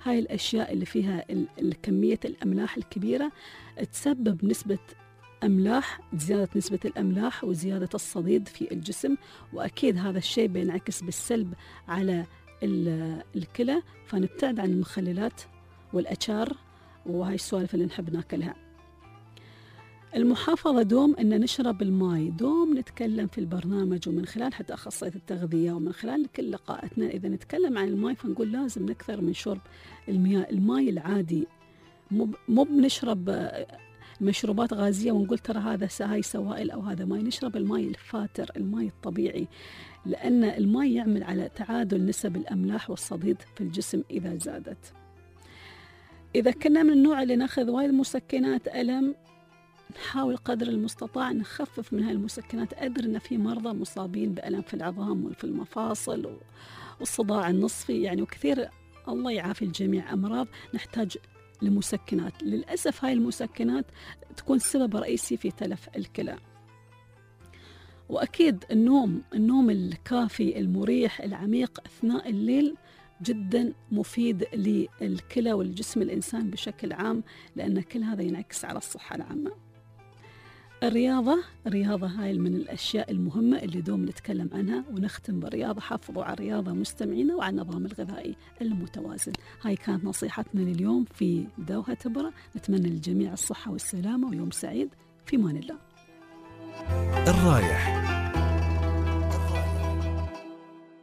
هاي الأشياء اللي فيها كمية الأملاح الكبيرة تسبب نسبة أملاح، زيادة نسبة الأملاح وزيادة الصديد في الجسم، وأكيد هذا الشيء بينعكس بالسلب على الكلى، فنبتعد عن المخللات والأشار وهاي السوالف اللي نحب ناكلها. المحافظة دوم أن نشرب الماء، دوم نتكلم في البرنامج ومن خلال حتى أخصائية التغذية ومن خلال كل لقاءاتنا إذا نتكلم عن الماء فنقول لازم نكثر من شرب المياه، الماء العادي، مو بنشرب مشروبات غازية ونقول ترى هذا هاي سوائل أو هذا ماء، نشرب الماء الفاتر، الماء الطبيعي، لأن الماء يعمل على تعادل نسب الأملاح والصديد في الجسم إذا زادت. إذا كنا من النوع اللي ناخذ وايد مسكنات ألم، نحاول قدر المستطاع نخفف من هاي المسكنات. أدري أن في مرضى مصابين بألم في العظام وفي المفاصل والصداع النصفي يعني، وكثير الله يعافي الجميع أمراض نحتاج لمسكنات. للأسف هاي المسكنات تكون سبب رئيسي في تلف الكلى. وأكيد النوم النوم الكافي المريح العميق أثناء الليل جدا مفيد للكلى والجسم الإنسان بشكل عام، لأن كل هذا ينعكس على الصحة العامة. الرياضة الرياضة هاي من الأشياء المهمة اللي دوم نتكلم عنها، ونختم بالرياضة. حافظوا على الرياضة مستمعينا وعلى النظام الغذائي المتوازن. هاي كانت نصيحتنا لليوم في دوحة تبرة. نتمنى للجميع الصحة والسلامة ويوم سعيد، في مان الله. الرايح